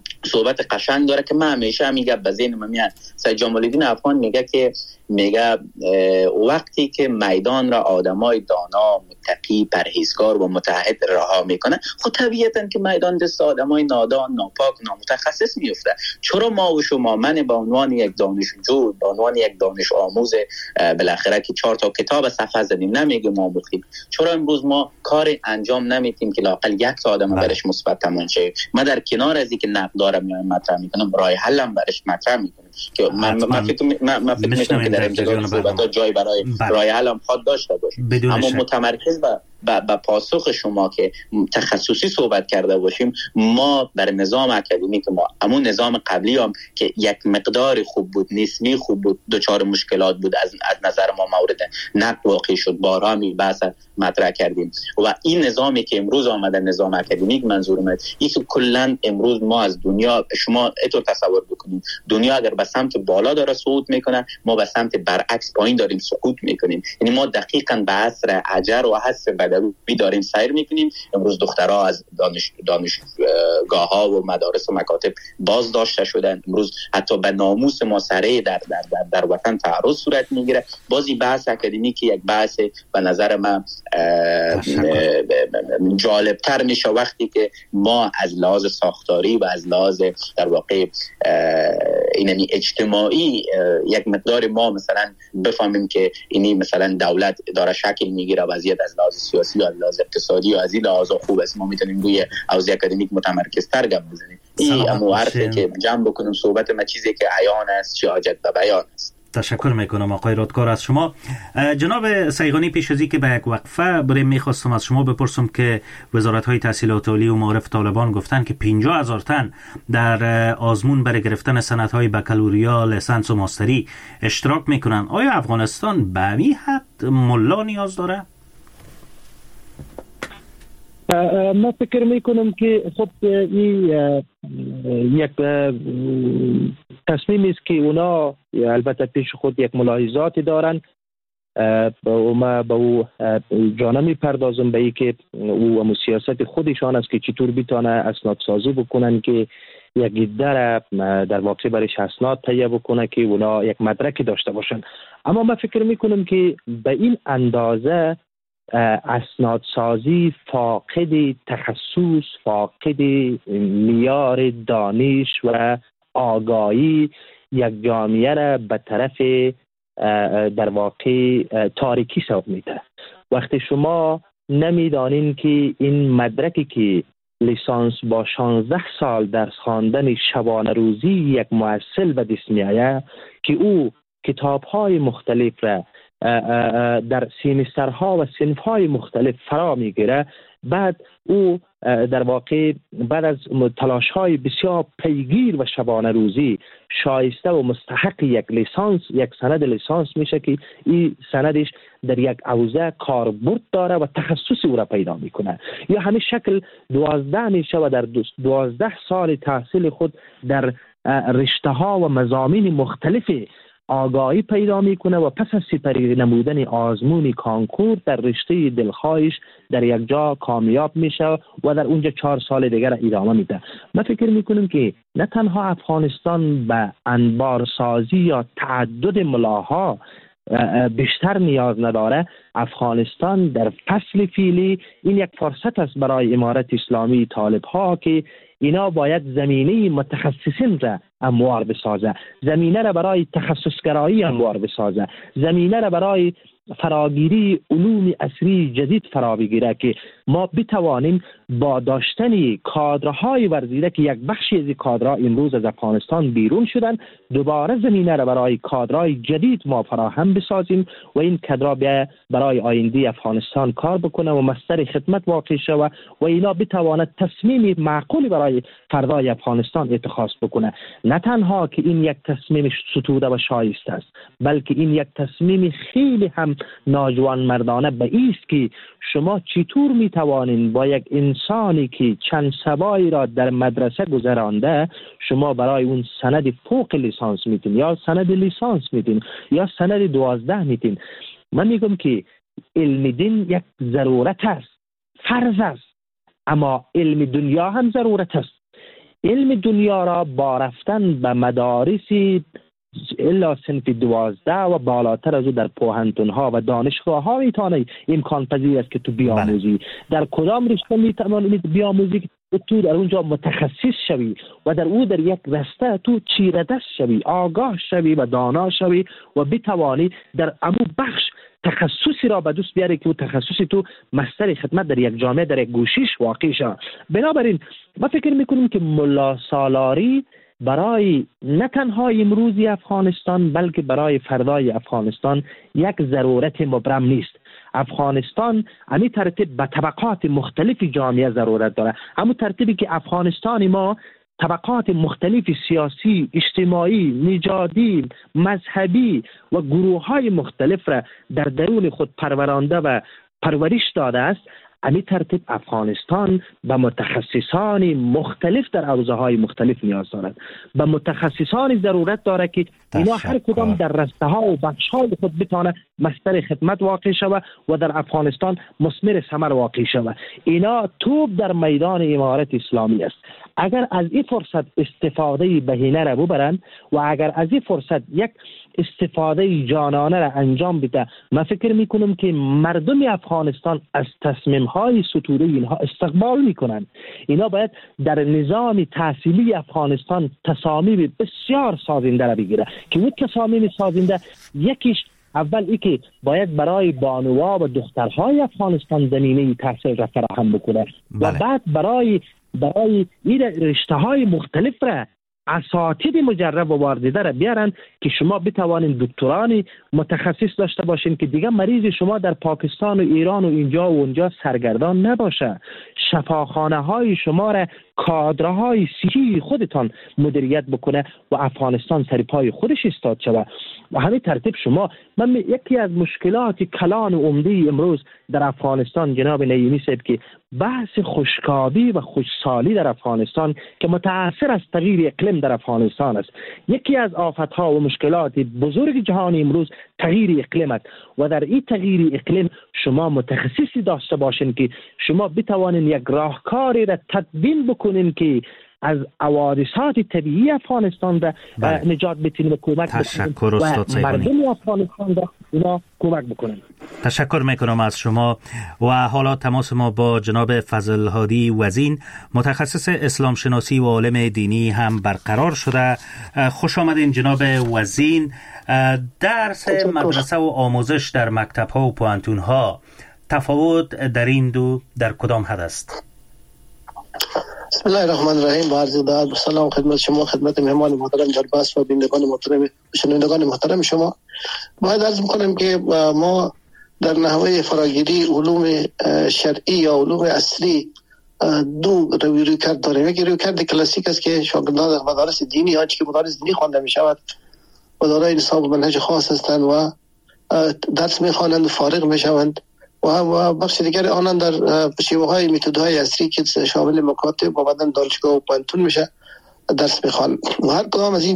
صحبت قشنگ داره که من همیشه میگم به ذهنم میاد. سید جمال الدین افغان میگه وقتی که میدان را آدمای دانا، متقی، پرهیزگار و متعهد رها میکنه، خب طبیعتا که میدان دست آدمای نادان، ناپاک، نامتخصص میفته. چرا ما و شما، من به عنوان یک دانشجو، به عنوان یک دانش آموز بالاخره که 4 تا کتاب صفحه زدیم نمیگیم آموختیم، چرا امروز ما کار انجام نمیدیم که لااقل یک تا آدم برش مثبت تمام شه؟ ما در کنار از اینکه نقد دارم یا مطرح میکنم، راه حلم برش مطرح میکنم که من فکر میکنم که در امتداد صحبت جای برای راه حل هم خواهد داشته باشه. اما متمرکز به پاسخ شما که تخصصی صحبت کرده باشیم، ما در نظام اکادمی که ما همون نظام قبلی هم که یک مقدار خوب بود، نسبی خوب بود، دچار مشکلات بود، از نظر ما مورد نقد واقع شد، بارها بحث مطرح کردیم. و این نظامی که امروز آمده، نظام اکادمیک منظورم است، این که کلا امروز ما از دنیا، شما اینطور تصور بکنید دنیا اگر به سمت بالا داره صعود میکنه، ما به سمت برعکس پایین داریم سقوط میکنیم. یعنی ما دقیقاً به عصر عجر و عصر بدوی داریم سیر میکنیم. امروز دخترها از دانشگاه‌ها و مدارس و مکاتب باز داشته شدن. امروز حتی به ناموس ما سره در وطن تعرض صورت میگیره. بازی بحث اکادمیکی یک بحث به نظر من جالبتر میشه وقتی که ما از لحاظ ساختاری و از لحاظ در واقع اینمی اجتماعی یک مقدار ما مثلا بفهمیم که اینی مثلا دولت داره شکل میگیره، وضعیت از لحاظ سیاسی و از لحاظ اقتصادی و از این لحاظ خوب است، ما میتونیم روی حوزه اکادمیک متمرکزتر گپ بزنیم. این اموارفه که جمع بکنم صحبت ما چیزی که عیان است چه حاجت به بیان است. تشکر میکنم آقای رادکار از شما. جناب سیغانی، پیش از اینکه به یک وقفه بریم میخواستم از شما بپرسم که وزارت‌های تحصیلات عالی و معارف طالبان گفتن که 50,000 تن در آزمون برای گرفتن سندهای بکالوریا، لیسانس و ماستری اشتراک میکنن. آیا افغانستان به این حد ملا نیاز داره؟ من فکر میکنم که خب این یک تصمیم است که اونا البته پیش خود یک ملاحظاتی دارن و ما به او جانه میپردازم به این که او سیاست خودشان است که چطور بیتانه اسنادسازی بکنن که یک ایده در واقع برایش اسناد تهیه بکنه که اونا یک مدرک داشته باشن. اما من فکر میکنم که به این اندازه اسنادسازی فاقد تخصص، فاقد معیار دانش و آگاهی یک جامعه را به طرف در واقع تاریکی سوق میده. وقتی شما نمیدانین که این مدرکی که لیسانس با 16 سال درس خواندن شبانه روزی یک مؤثل به دست میآید که او کتاب‌های مختلف را در سیمسترها و صنف‌های مختلف فرا میگیره، بعد او در واقع بعد از تلاش‌های بسیار پیگیر و شبانه روزی شایسته و مستحق یک لیسانس، یک سند لیسانس میشه که این سندش در یک حوزه کاربرد داره و تخصصی او را پیدا میکنه. یا همین شکل 12 میشه و در 12 سال تحصیل خود در رشته‌ها و مضامین مختلفی آگاهی پیدا میکنه و پس از سپری نمودن آزمون کانکور در رشته دلخواهش در یک جا کامیاب میشه و در اونجا 4 سال دیگر ادامه میده. من فکر میکنم که نه تنها افغانستان به انبارسازی یا تعدد ملاها بیشتر نیاز نداره، افغانستان در فصل فعلی این یک فرصت است برای امارت اسلامی طالب ها که اینا باید زمینه متخصصین را اموار بسازه، زمینه را برای تخصصگرایی اموار بسازه، زمینه را برای فراگیری علوم عصری جدید فرا بگیره که ما بتوانیم با داشتن کادرهای ورزیده که یک بخشی از کادرها امروز از افغانستان بیرون شدن، دوباره زمینه را برای کادرهای جدید ما فراهم بسازیم و این کادرها برای آینده افغانستان کار بکنه و مصدر خدمت واقع شوه و اینا بتواند تصمیم معقولی برای فردای افغانستان اتخاذ بکنه. نه تنها که این یک تصمیم ستوده و شایسته است، بلکه این یک تصمیم خیلی هم ناجوان مردانه به ایست که شما چطور میتوانید با یک انسانی که چند سبایی را در مدرسه گذرانده شما برای اون سند فوق لیسانس میتین یا سند لیسانس میتین یا سند 12 میتین. من میگم که علم دین یک ضرورت است، فرض است، اما علم دنیا هم ضرورت است. علم دنیا را با رفتن به مدارسی الا صنف 12 و بالاتر از او در پوهنتون‌ها و دانشگاه‌ها میتونه امکان پذیر است که تو بیاموزی. در کدام رشته میتوانی بیاموزی تو در اونجا متخصص شوی و در او در یک رشته تو چیره دست شوی، آگاه شوی و دانا شوی و بتوانی در امو بخش تخصصی را به دست بیاری که او تخصصی تو مستر خدمت در یک جامعه در یک گوشیش واقع شد. بنابراین ما فکر میکنیم که ملا سالاری برای نه تنها امروزی افغانستان بلکه برای فردای افغانستان یک ضرورت مبرم نیست. افغانستان امی ترتیب به طبقات مختلف جامعه ضرورت داره. همون ترتیبی که افغانستان ما طبقات مختلف سیاسی، اجتماعی، نژادی، مذهبی و گروه‌های مختلف را در درون خود پرورانده و پرورش داده است، امی ترتیب افغانستان به متخصصان مختلف در حوزه‌های مختلف نیاز دارد. به متخصصان ضرورت داره که اینا هر کدام در رشته‌ها و بخش‌های خود بتونه مستر خدمت واقع شود و در افغانستان مثمر ثمر واقع شود. اینا توپ در میدان امارت اسلامی است. اگر از این فرصت استفاده بهینه را ببرند و اگر از این فرصت یک استفاده جانانه را انجام بده، من فکر میکنم که مردم افغانستان از تصمیم‌های ستوده اینها استقبال میکنند. اینا باید در نظام تحصیلی افغانستان تصامیم بسیار سازنده را بگیره که اون تصامیم سازنده یکیش اول ای که باید برای بانوها و دخترهای افغانستان زمینه تحصیل را فراهم بکنه و بعد برای این رشته‌های مختلف را اساتید مجرب و واردیده را بیارن که شما بتوانید دکتران متخصص داشته باشین که دیگه مریض شما در پاکستان و ایران و اینجا و اونجا سرگردان نباشه. شفاخانه های شما را کادرهای صحی خودتان مدیریت بکنه و افغانستان سر پای خودش ایستاد شود. و همین ترتیب شما یکی از مشکلات کلان و عمده امروز در افغانستان جناب نعیمی صاحب که بحث خشکابی و خشکسالی در افغانستان که متأثر از تغییر اقلیم در افغانستان است. یکی از آفت‌ها و مشکلات بزرگ جهان امروز تغییر اقلیم است و در این تغییر اقلیم شما متخصصی داشته باشین که شما بتوانین یک راهکاری را تدوین بکنین که از حوادثات طبیعی افغانستان را نجات بدین و کمک تشکر استاد و مردم افغانستان را اینا کمک بکنن. تشکر میکنم از شما. و حالا تماس ما با جناب فضل هادی وزین متخصص اسلام شناسی و عالم دینی هم برقرار شده. خوش آمدین جناب وزین. درس مدرسه و آموزش در مکتب ها و پوهنتون ها تفاوت در این دو در کدام حد است؟ بسم الله الرحمن الرحیم. با عرض ادب و سلام خدمت شما، خدمت مهمان محترم در بحث و بینندگان محترم شنوندگان محترم شما. باید عرض میکنم که ما در نحوه فراگیری علوم شرعی یا علوم اصلی دو رویکرد داریم. یک رویکرد کلاسیک است که شاگردان در مدارس دینی آنچه که مدارس دینی خوانده می شود و دارای نصاب و منهج خاص هستند و درس می خوانند و فارغ می شوند و بخش دیگر آنان در شیوه‌های متدهای عصری که شامل مکاتب و بعداً دانشگاه و پوهنتون میشه درس میخوان و هر کدام از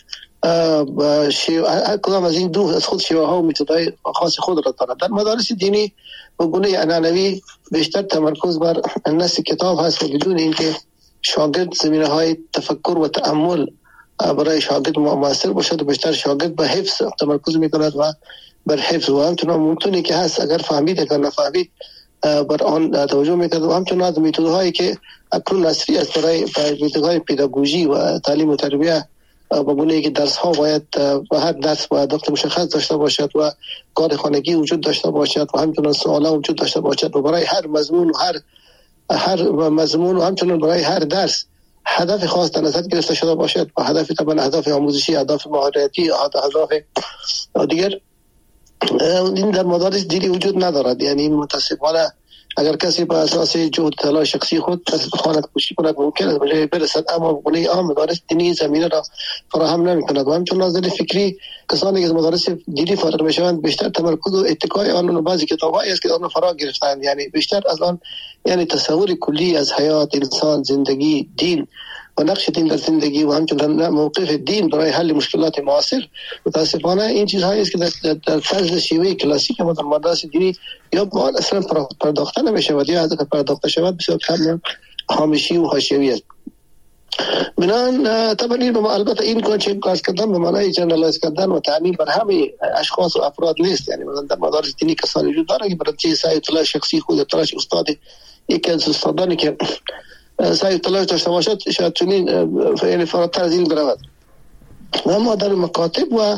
این دو از خود شیوه‌ها و متدهای خاص خود را دارد. در مدارس دینی به گونه عنعنوی بیشتر تمرکز بر نص کتاب هست و بدون اینکه شاگرد زمینه‌های تفکر و تأمل برای شاگرد موثر باشد و بیشتر شاگرد به حفظ تمرکز میکند و بر حفظ و همچنان ممکنه که هست اگر فهمید اگر نفهمید بر آن توجه میکرد و همچنان از متدهایی که اکنون عصری است برای متدهای پداگوژی و تعلیم و تربیه به گونه که درس ها باید و هر درس باید وقت مشخص داشته باشد و کار خانگی وجود داشته باشد و همچنان سوالا وجود داشته باشد و برای هر مضمون و هر مضمون و همچنان برای هر درس هدف خاص در نظر گرفته شده باشد و هدف طبعا اهداف آموزشی، اهداف مهارتی، اهداف دیگر این در مدارس دینی وجود ندارد. یعنی متاسفانه اگر کسی به اساس جهد تلاش شخصی خود بخواند کوشش کند ممکن است به برسد، اما بگونه عام مدارس دینی زمینه را فراهم نمی‌کند و همچون ناظر فکری کسانی که از مدارس دینی فارغ میشوند بیشتر تمرکز و اتکای آنان و بعضی کتاب‌هایی است که آنها فرا گرفتند، یعنی بیشتر از آن یعنی تصور کلی از حیات انسان، زندگی، دین و نقش دین در زندگی و همچنین موقف دین برای حل مشکلات معاصر. متاسفانه این چیزهایی است که در طرز شیوه کلاسیک ما در مدارس دینی یا با اصلا پرداخته نمیشه و یا اگر پرداخته شود بسیار کم هامشی و حاشیه‌ای است. بنان طبعا این البته این کوچینگ کلاس کردن به معنای جنرالایز کردن و تعمیم بر همه اشخاص و افراد نیست. یعنی مثلا در مدارس دینی کسانی وجود داره که برای چه سعی اطلاع شخصی خود تلاش استاد یکی از استادانی که سعی تلاش داشته باشد شاید چنین یعنی فراتر از این برود. اما در مکاتب و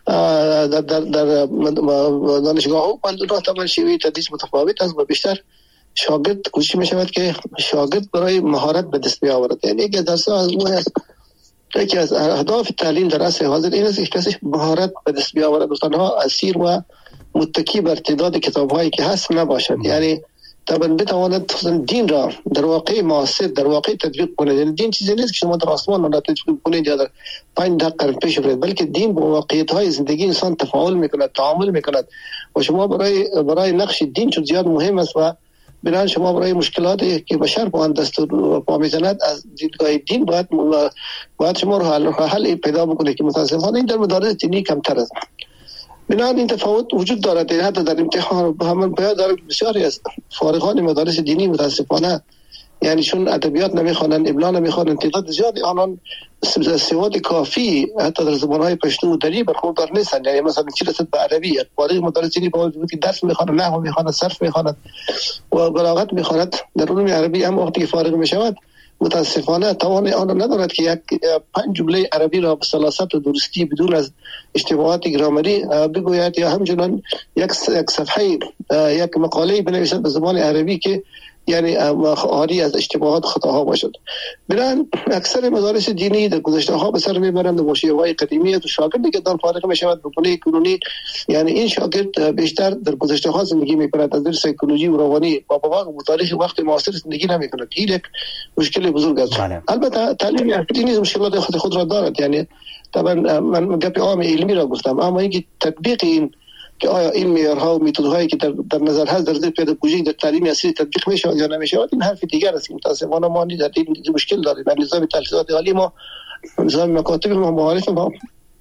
در دانشگاه ها طبعا شیوه تدریس متفاوت است و بیشتر شاگرد کوشش می شود که شاگرد برای مهارت به دست بیاورد. یعنی که درس از مو است یکی از اهداف تعلیم در عصر حاضر این است که کسی مهارت به دست بیاورد و تنها اسیر و متکی بر تعداد کتاب‌هایی که هست نباشد. یعنی طبعا بتواند دین را در واقع معاصر در واقع تطبیق کنه. یعنی دین چیزی نیست که شما در آسمان را تطبیق کنید یا در 5 دقیقه پیش برید، بلکه دین با واقعیت‌های زندگی انسان تفاعل می‌کند، تعامل می‌کند و شما برای نقش دین چون زیاد مهم است و بنابراین شما برای مشکلاتی که بشر با آن دستور پا می‌زند از دیدگاه دین باید شما حل پیدا بکنید که متأسفانه این در مدارس دینی کمتر است. بنابراین این تفاوت وجود دارد. حتی در امتحان همون باید داره بسیاری از فارغان مدارس دینی متاسفانه یعنی چون ادبیات نمیخوانند، املا نمیخوانند، تعداد زیادی آنان سواد کافی حتی در زبان‌های پشتو و دری برخوردار نیستند. یعنی مثلا 40% به عربی فارغ مدارس دینی با وجود که درس میخوانند، نحو میخوانند، صرف میخوانند و بلاغت میخوانند در علوم عربی، اما وقتی فارغ میشود متاسفانه توان آن را ندارد که یک 5 جمله عربی را به سلاست و درستی بدون از اشتباهات گرامری بگوید یا همچنان یک صفحه یک مقاله بنویسد به زبان عربی که یعنی خالی از اشتباهات خطاها باشد. بنابراین اکثر مدارس دینی در گذشته ها به سر میبرند و شیوه‌های قدیمیت و شاگردی که در فارغ میشود به گونه کنونی یعنی این شاگرد بیشتر در گذشته ها زندگی میکند، از در سایکولوژی و روانی و با تاریخ وقت معاصر زندگی نمیکند. این یک مشکل بزرگ است. البته تعلیم دینی مشکلات خود را دارد. یعنی طبعا من گپ عام علمی را گفتم، اما اینکه تطبیق این که آیا این معیارها و متدهایی که در نظر هست در ضد پداگوژی در تعلیم اصلی تطبیق میشود یا نمیشود این حرف دیگر است. متاسفانه ما در این مشکل داریم. در نظام تحصیلات عالی ما نظام مکاتب ما معارف ما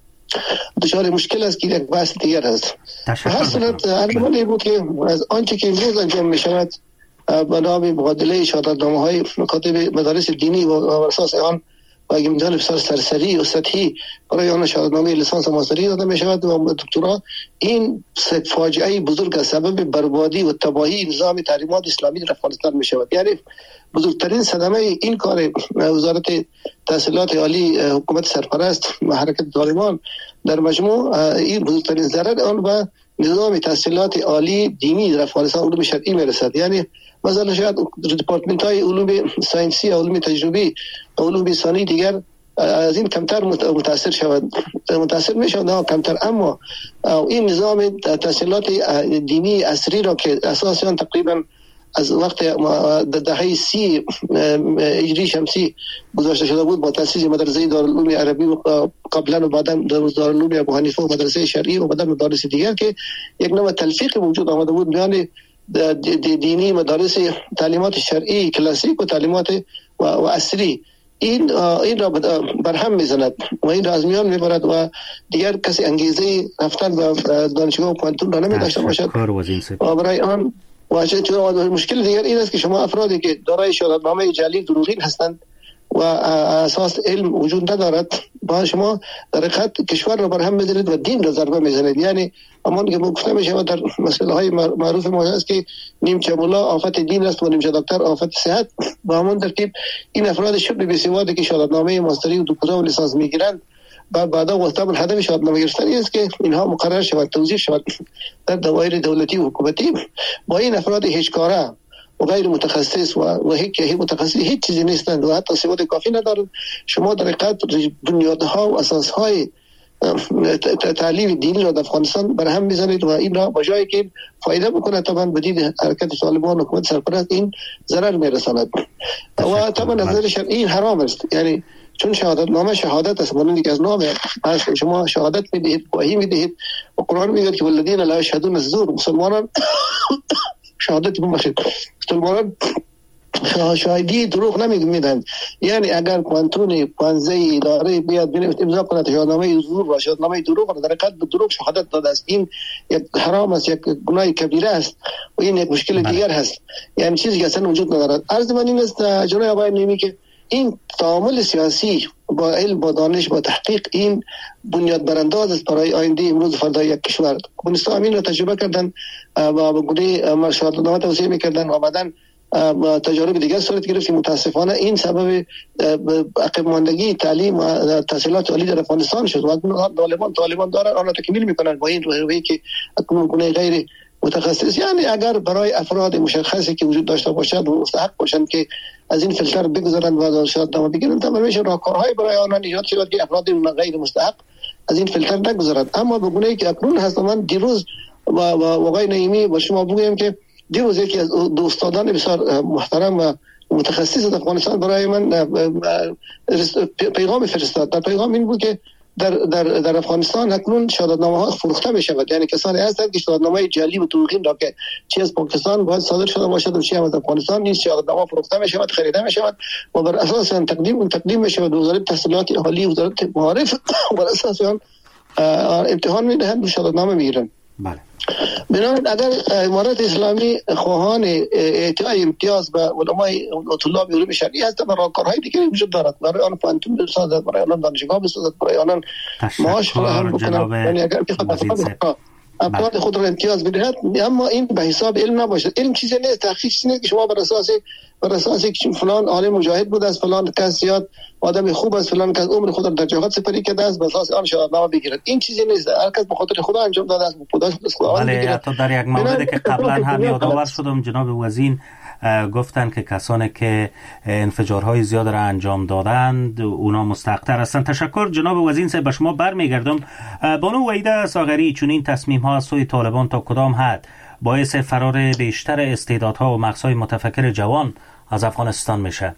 دچار مشکل است که یک بحث دیگر است. هر صورت ارزمانی بود که از آنچه که امروز انجام میشود به نام مبادله شهادتنامه‌های مکاتب مدارس دینی و اساس آن و اگه میدان بسیار سرسری و سطحی برای آن شهادتنامه لیسانس و ماستری داده می شود و دکترا این فاجعه بزرگ از سبب بربادی و تباهی نظام تعلیمات اسلامی در افغانستان می شود. یعنی بزرگترین صدمه این کار وزارت تحصیلات عالی حکومت سرپرست و حرکت طالبان در مجموع این بزرگترین ضرر آن و نظام تحصیلات عالی دینی در افغانستان علوم شرعی می رسد. یعنی مثلا شاید دپارتمنت های علوم ساینسی، علوم تجربی، علوم ثانی دیگر از این کمتر متاثر شود، متاثر می شود کمتر، اما این نظام تحصیلات دینی عصری را که اساس آن تقریبا از وقت دهه 30 هجری شمسی گذاشته شده بود با تأسیس مدرسه دارالعلوم عربی و قبلا و بعدا دارالعلوم ابو حنیفه و مدرسه شرعی و بعدا مدارس دیگر که یک نوع تلفیق وجود آمده بود میان دینی مدارس تعلیمات شرعی کلاسیک و تعلیمات و عصری. این را برهم میزند و این را از میان میبرد و دیگر کسی انگیزه رفتن به دانشگاه و پانتون را نمیداشته باشد و برای آن مشکل دیگر این است که شما افرادی که دارای شهادتنامه جعلی دروغین هستند و اساس علم وجود ندارد با شما در حقیقت کشور را برهم می‌زنید و دین را ضربه می‌زنید. یعنی همان که گفته میشه در مسئله های معروف ما است که نیمچه مولا آفت دین است و نیمچه دکتر آفت صحت. با همون ترتیب این افراد شبه بی‌سوادی که شهادتنامه ماستری و دکترا و لیسانس می‌گیرند بعدا وقتا هدف شهادتنامه گرفتن است که اینها مقرر شود توزیع شود در دوایر دولتی و حکومتی. با این افراد هیچکاره و غیر متخصص و هیچ متخصص هیچ چیزی نیستند و حتی سواد کافی ندارند. شما در حقیقت بنیادها و اساسهای تعلیم دینی را در افغانستان برهم میزنید و این را با جایی که فایده بکنه طبعا بدید حرکت طالبان و حکومت سرپرست این ضرر میرساند و طبعا نظر شرعی حرام است. یعنی چون شهادتنامه شهادت است، مانند که از نام است شما شهادت میدهید، گواهی میدهید و قرآن میگه که والذین لا یشهدون الزور، مسلمانان شهادت بمخید مسلمانان شاهدی دروغ نمیدن. یعنی اگر پانتون پانزه اداره بیاد بنویسه امضا کنه شهادتنامه زور و شهادتنامه دروغ را در حقیقت به دروغ شهادت داده است، این یک حرام است، یک گناه کبیره است و این یک مشکل دیگر هست. یعنی چیزی که اصلا وجود ندارد. عرض من این است جناب آقای نیمی که این تعامل سیاسی با علم، با دانش، با تحقیق، این بنیاد برانداز است برای آینده امروز فردا یک کشور. افغانستان این رو تجربه کردن و به گونه شهادتنامه توسعه می‌کردن و بعداً تجارب دیگر صورت گرفت. متاسفانه این سبب عقب ماندگی تعلیم و تحصیلات عالی در افغانستان شد و طالبان دارن آن را تکمیل میکنن با این روحیه‌ای که اکنون گونه غیر متخصص، یعنی اگر برای افراد مشخصی که وجود داشته باشد و مستحق باشند که از این فیلتر بگذرند و شهادتنامه بگیرند، تمام میشه راهکارهای برای آنها ایجاد شود که افراد غیر مستحق از این فیلتر نگذرند. اما به گونه‌ای که اکنون هست، من دیروز و آقای نعیمی با شما بگویم که دیروز یکی از استادان بسیار محترم و متخصص در افغانستان برای من پیغام فرستاد. در پیغام این بود که در افغانستان اکنون شهادتنامه ها فروخته می شود، یعنی کسانی هستند که شهادتنامه جعلی و دروغین را که چی از پاکستان باید صادر شده باشد و چی از افغانستان نیست، شهادتنامه فروخته می شود، خریده می شود و بر اساس آن تقدیم می شود وزارت تحصیلات عالی، وزارت معارف بر اساس آن امتحان می دهند و شهادتنامه می گیرند. بله. بنابراین اگر امارت اسلامی خواهان اعطای امتیاز به علمای طلاب علوم شرعی هست، برای کارهای دیگری وجود دارد، برای آن فانتون بسازد، برای آن دانشگاه بسازد، برای آن معاش فراهم بکنند، یعنی اگر افراد خود را امتیاز بدهد، اما این به حساب علم نباشد. علم چیزی نیست، تحقیق چیزی نیست که شما بر اساس که فلان عالم مجاهد بود است، فلان کس زیاد آدم خوب است، فلان کس عمر خود را در جهاد سپری کرده است، بر اساس آن شهادتنامه بگیرد. این چیزی نیست، هر کس به خاطر خدا انجام داده است، خدا خود بله. حتی در یک موردی که قبلا هم یادآور شدم جناب وزین گفتند که کسانی که انفجارهای زیاد را انجام دادند اونا مستحق‌تر هستند. تشکر جناب وزین صاحب. به شما برمیگردم. بانو وحیده ساغری، چون این تصمیم ها از سوی طالبان تا کدام حد باعث فرار بیشتر استعدادها و مغزهای متفکر جوان از افغانستان میشه؟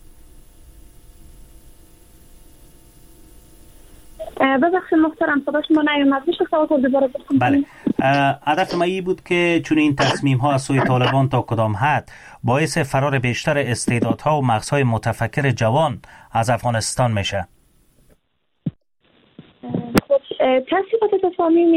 ببخشید محترم صداش ما نیومد، میشه سوال دوباره بکنم؟ بله. هدف ما این بود که چون این تصمیم ها از سوی طالبان تا کدام حد باعث فرار بیشتر استعدادها و مغزهای متفکر جوان از افغانستان میشه؟ خب تصمیمات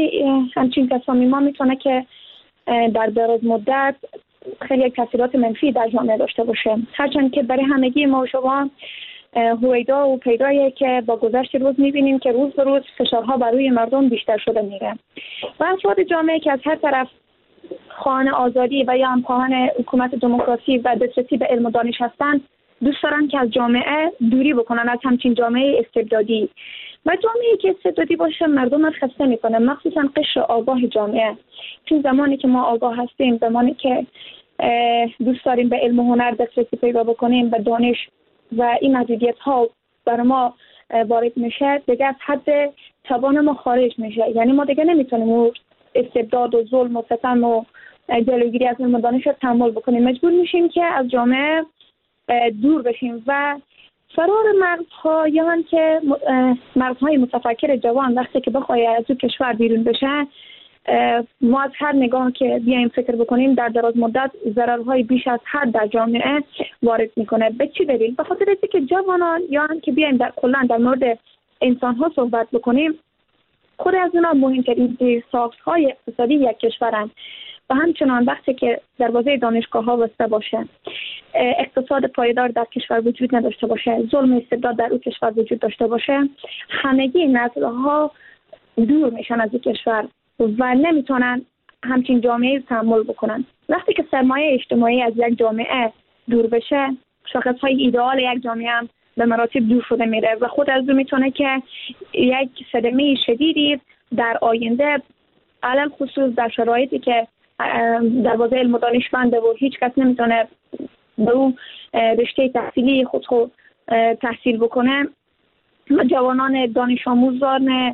همچین تصمیم ها میتونه که در دراز مدت خیلی یک تاثیرات منفی در جامعه داشته باشه، هرچند که برای همگی ما و شما هویدا و پیدایه که با گذشت روز میبینیم که روز به روز فشارها بر روی مردم بیشتر شده میره و افراد جامعه که از هر طرف خواهان آزادی و یا هم خواهان حکومت دموکراسی و دسترسی به علم و دانش هستند، دوست دارن که از جامعه دوری بکنن، از همچین جامعه استبدادی. و جامعه‌ای که استبدادی باشه مردم رو خسته میکنه، مخصوصا قشر آگاه جامعه. چون زمانی که ما آگاه هستیم، زمانی که دوست داریم به علم و هنر دسترسی پیدا بکنیم، به دانش و این محدودیت ها بر ما وارد میشه، دیگه از حد توان ما خارج میشه. یعنی ما دیگه نمیتونیم استبداد و ظلم و ستم و جلوگیری از علم و دانش رو تحمل بکنیم، مجبور میشیم که از جامعه دور بشیم و فرار مغزها یا هم که مغزهای متفکر جوان وقتی که بخواد از اون کشور بیرون بشه، ما از هر نگاه که بیایم فکر بکنیم در دراز مدت ضررهای بیش از حد در جامعه وارد میکنه. به چی دلیل؟ به خاطر اینکه جوانان یا هم که بیایم در کلا در مورد انسان ها صحبت بکنیم، خود از اونا مهمترین ساختهای اقتصادی یک کشورند و همچنان وقتی که دروازه دانشگاه ها بسته باشه، اقتصاد پایدار در کشور وجود نداشته باشه، ظلم استبداد در اون کشور وجود داشته باشه، همگی نسل ها دور میشن از این کشور و نمیتونن همچین جامعه تحمل بکنن. وقتی که سرمایه اجتماعی از یک جامعه دور بشه، شاخصهای ایدئال یک جامعه هم به مراتب دور شده میره و خود از اون میتونه که یک صدمه شدیدی در آینده، علل خصوص در شرایطی که دروازه علم و دانش بنده و هیچ کس نمیتونه به اون رشته تحصیلی خود تحصیل بکنه، جوانان دانش آموزان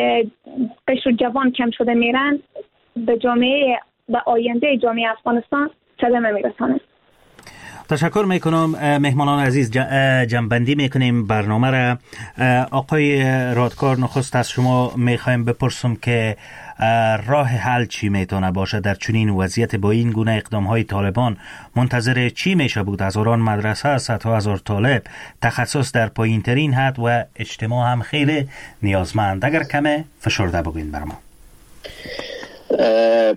قشر جوان کم شده میرن، به جامعه و آینده جامعه افغانستان صدمه میرسانه. تشکر میکنم. مهمانان عزیز، جنبندی میکنیم برنامه را. آقای رادکار، نخست از شما میخوایم بپرسم که راه حل چی میتونه باشه در چنین وضعیت؟ با این گونه اقدام های طالبان منتظر چی میشه بود؟ هزاران مدرسه، صدها هزار طالب، تخصص در پایین ترین حد و اجتماع هم خیلی نیازمند. اگر کمه فشرده بگوین برام.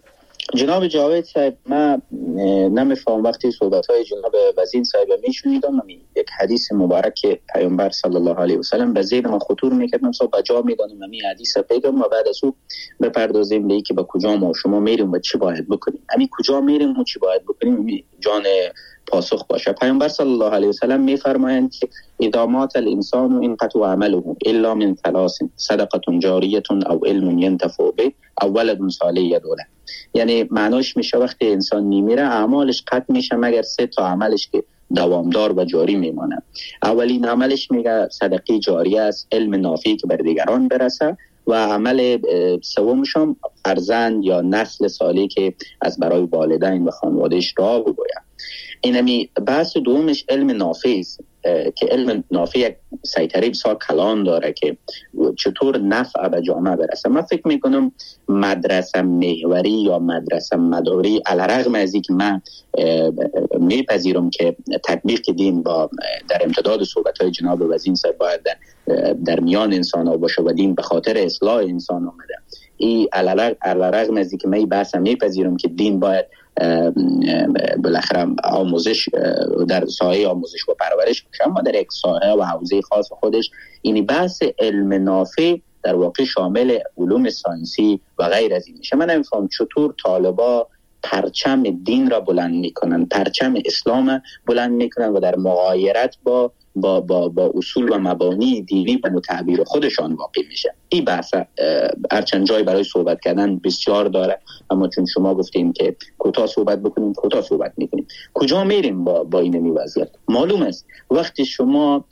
جناب جاوید صاحب، من نمیفهم وقتی صحبت‌های جناب وزیر صاحب میشنیدم، یک حدیث مبارک پیامبر صلی الله علیه و سلم به ذهن من خطور میکرد. من صاحب بجا میدانم همین حدیث بگم و بعد از او بپردازیم به اینکه به کجا ما شما میریم و چی باید بکنیم. همین کجا میریم و چی باید بکنیم جان پاسخ باشه. پیامبر صلی الله علیه و سلم میفرمایند که اذا مات الانسان انقطع عمله الا من ثلاث صدقه جاریه او علم ينتفع به او ولد صالح يدعو له. یعنی معناش میشه وقتی انسان میمیره اعمالش قطع میشه مگر 3 تا عملش که دوامدار و جاری میمانه. اولین عملش میگه صدقه جاریه است، علم نافعی که بر دیگران برسه، و عمل سومش هم فرزند یا نسل صالحی که از برای والدین و خانوادهش راه بگوید. اینمی بحث دومش علم نافع است که علم نافع سیطره بسیار کلان داره که چطور نفع به جامعه برسه. من فکر میکنم مدرسه محوری یا مدرسه مداری علیرغم از اینکه من میپذیرم که تطبیق دین با در امتداد صحبت‌های جناب وزیر صاحب باید در میان انسان ها باشه و دین به خاطر اصلاح انسان آمده. این علیرغم از اینکه من بحث میپذیرم که دین باید بالاخره آموزش در ساحه آموزش و پرورش باشه، اما در یک ساحه و حوزه خاص خودش این بحث علم نافع در واقع شامل علوم ساینسی و غیر از این میشه. من نمیفهم چطور طالبا پرچم دین را بلند میکنن، پرچم اسلام بلند میکنن و در مغایرت با اصول و مبانی دینی و تعبیر خودشان واقع میشه. این بحث هرچند جای برای صحبت کردن بسیار داره، اما چون شما گفتیم که کوتاه صحبت بکنیم کوتاه صحبت میکنیم. کجا میریم با این وضعیت؟ معلوم است وقتی شما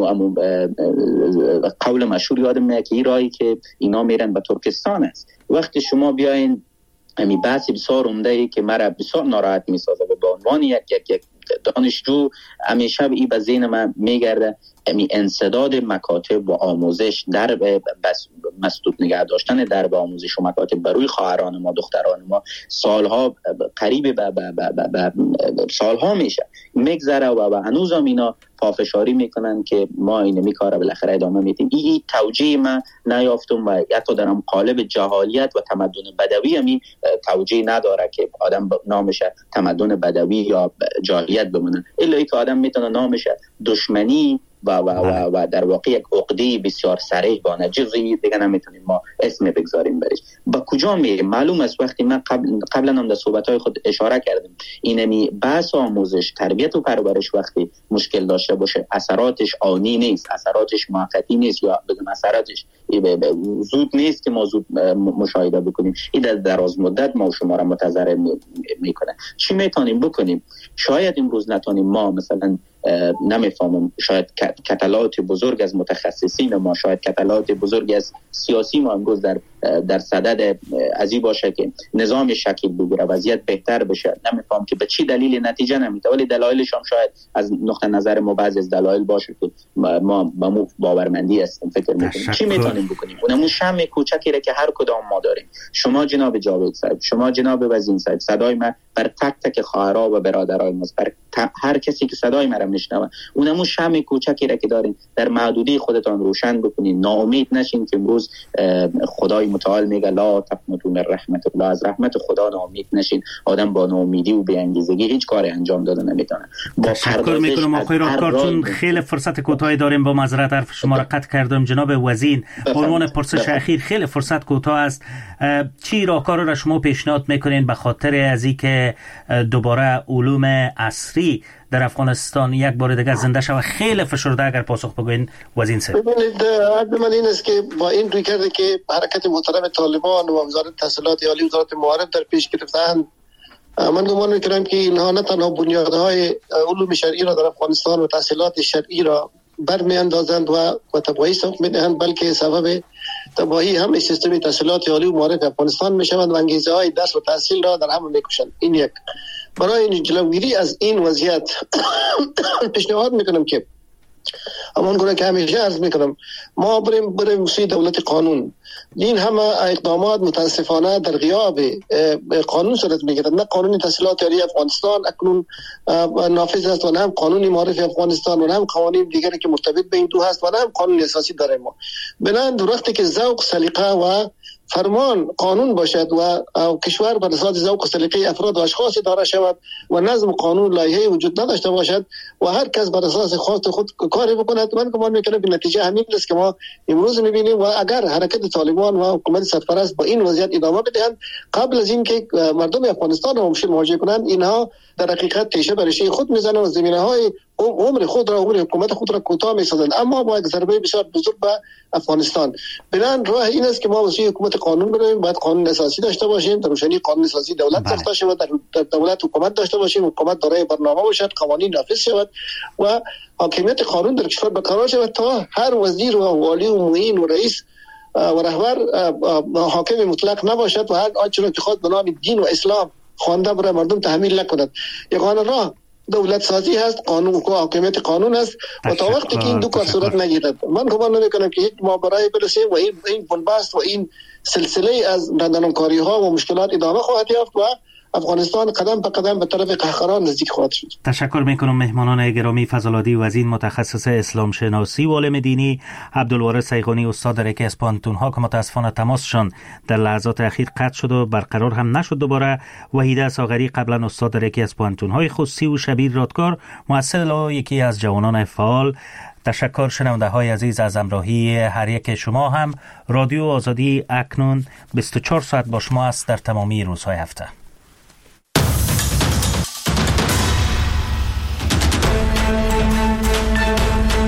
قول مشهور یادم میاد که این راهی که اینا میرن به ترکستان است. وقتی شما بیاین همین بحث بسیار عمده ای که مرا بسیار ناراحت میسازه و به عنوان یک دانشجو همیشه این به ذهن من میگرده، همین انسداد مکاتب و آموزش در مسدود نگه داشتن در به آموزش و مکاتب بروی خواهران ما دختران ما سالها قریب به سالها میشه میگذره و هنوز هم اینا پافشاری میکنن که ما این میکاره بالاخره ادامه میدیم. این توجیه من نیافتم و حتی درم قالب جهالیت و تمدن بدوی همی توجیه نداره که آدم نامش تمدن بدوی یا جاهلیت بمونه، الا که آدم میتونه نامش دشمنی و در واقع یک عقده بسیار صریح با نجزی دیگه نمیتونیم ما اسم بگذاریم برش. با کجا میریم؟ معلوم است وقتی من قبلا هم در صحبت‌های خود اشاره کردم اینمی بحث آموزش تربیت و پرورش وقتی مشکل داشته باشه اثراتش آنی نیست، اثراتش موقتی نیست، یا بگم اثراتش زود نیست که ما زود مشاهده بکنیم. این در دراز مدت ما و شما را متضرر میکنه. چی میتونیم بکنیم؟ شاید امروز نتونیم ما مثلا نمیفهمم شاید کتلات بزرگ از متخصصین ما، شاید کتلات بزرگ از سیاسی ما امروز در صدد ازی باشه که نظام شکل بگیره، وضعیت بهتر بشه. نمیفهم که به چی دلیل نتیجه نمیده، ولی دلایلش هم شاید از نقطه نظر ما بعضی از دلایل باشه که ما با مو باورمندی هستیم فکر میکنیم. چی میتونیم بکنیم؟ اونمون شمع کوچکی را که هر کدام ما داریم، شما جناب جاوید صاحب، شما جناب وزیر صاحب، صدای من بر تک تک خواهرها و برادرای ما، بر هر کسی که صدای من را میشنوه، اونمون شمع کوچکی را که دارین در محدودی خودتان روشن بکنین. ناامید نشین که امروز خدای متعال میگه لا تقنطوا من رحمت الله، از رحمت خدا ناامید نشین. آدم با ناامیدی و بی‌انگیزگی هیچ کار انجام دادن نمیتونه. تشکر میکنم آقای راهکار، چون خیلی فرصت کوتاهی داریم، با معذرت حرف شما را قطع کردم. جناب وزیر، عنوان پرسش اخیر، خیلی فرصت کوتاه است، چی راهکار را شما پیشنهاد میکنین به خاطر از اینکه دوباره علوم عصری در افغانستان یک بار دیگه زنده شود؟ خیلی فشرده اگر پاسخ بگوین وزیر صاحب. ببینید عرض من این است که با این روی کرده که حرکت محترم طالبان و وزارت تحصیلات عالی وزارت معارف در پیش گرفتند، من گمان می‌کنم که اینها نه تنها بنیادهای علوم شرعی را در افغانستان و تحصیلات شرعی را برمی‌اندازند و تباهی سوق می‌دهند، بلکه سبب تباهی هم سیستم تحصیلات عالی و معارف افغانستان می‌شوند و انگیزه‌های درس و تحصیل را در هم می‌کشند. این یک. برای جلوگیری از این وضعیت پیشنهاد می‌کنم که همان گونه که همیشه عرض میکنم ما بریم سوی دولت قانون. این همه اقدامات متاسفانه در غیاب قانون صورت میگیرد. نه قانون تحصیلات عالی افغانستان اکنون نافذ است و نه هم قانون معارف افغانستان و نه هم قوانین دیگری که مرتبط به این دو هست و نه هم قانون اساسی داره ما. بنابراین وقتی که ذوق، سلیقه و فرمان قانون باشد و کشور بر اساس ذوق و سلیقه افراد و اشخاص اداره شود و نظم قانون لایحه‌ای وجود نداشته باشد و هر کس بر اساس خواست خود کاری بکند، من گمان میکنم که نتیجه همین است که ما امروز میبینیم. و اگر حرکت طالبان و حکومت سرپرست با این وضعیت ادامه بدهند، قبل از اینکه مردم افغانستان را مشکل مواجه کنند، اینها در حقیقت تیشه بر ریشه خود میزنند و زمینه‌های عمر حکومت خود را کوتاه میسازند. اما با یک ضربه بسیار بزرگ به افغانستان. بنان راه این است که ما واسه حکومت قانون بریم، باید قانون اساسی داشته باشیم، در روشنی قانون اساسی دولت ساخته شود، در دولت حکومت داشته باشیم، حکومت دارای برنامه باشد، قوانین نافذ شود و حاکمیت قانون در کشور برقرار شود تا هر وزیر و والی و معین و رئیس و رهبر حاکم مطلق نباشد و هر آنچه را که خود به نام دین و اسلام خوانده برای مردم تحمیل نکند. یگانه راه دولت سازی هست، قانون و حاکمیت قانون است و تا وقتی که این دو کار صورت نگیرد، من گمان نمی‌کنم که یک ماجرای برسه و این بنبست و این سلسله از ندانکاری ها و مشکلات ادامه خواهد یافت و افغانستان قدم به قدم به طرف قهرمان نزدیک خواهد شد. تشکر میکنم مهمانان گرامی فضل‌الدی وزین متخصص اسلام شناسی و عالم دینی، عبدالوارث سیغانی استاد در یکی از پانتون‌ها که متاسفانه تماسشان در لحظات اخیر قطع شد و برقرار هم نشد دوباره، وحیده ساغری قبلا استاد در یکی از پانتون‌های خصوصی و شبیر رادکار مؤثر و یکی از جوانان فعال. تشکر شنونده های عزیز از همراهی هر یک شما. هم رادیو آزادی اکنون 24 ساعت با شما است در تمامی روزهای هفته.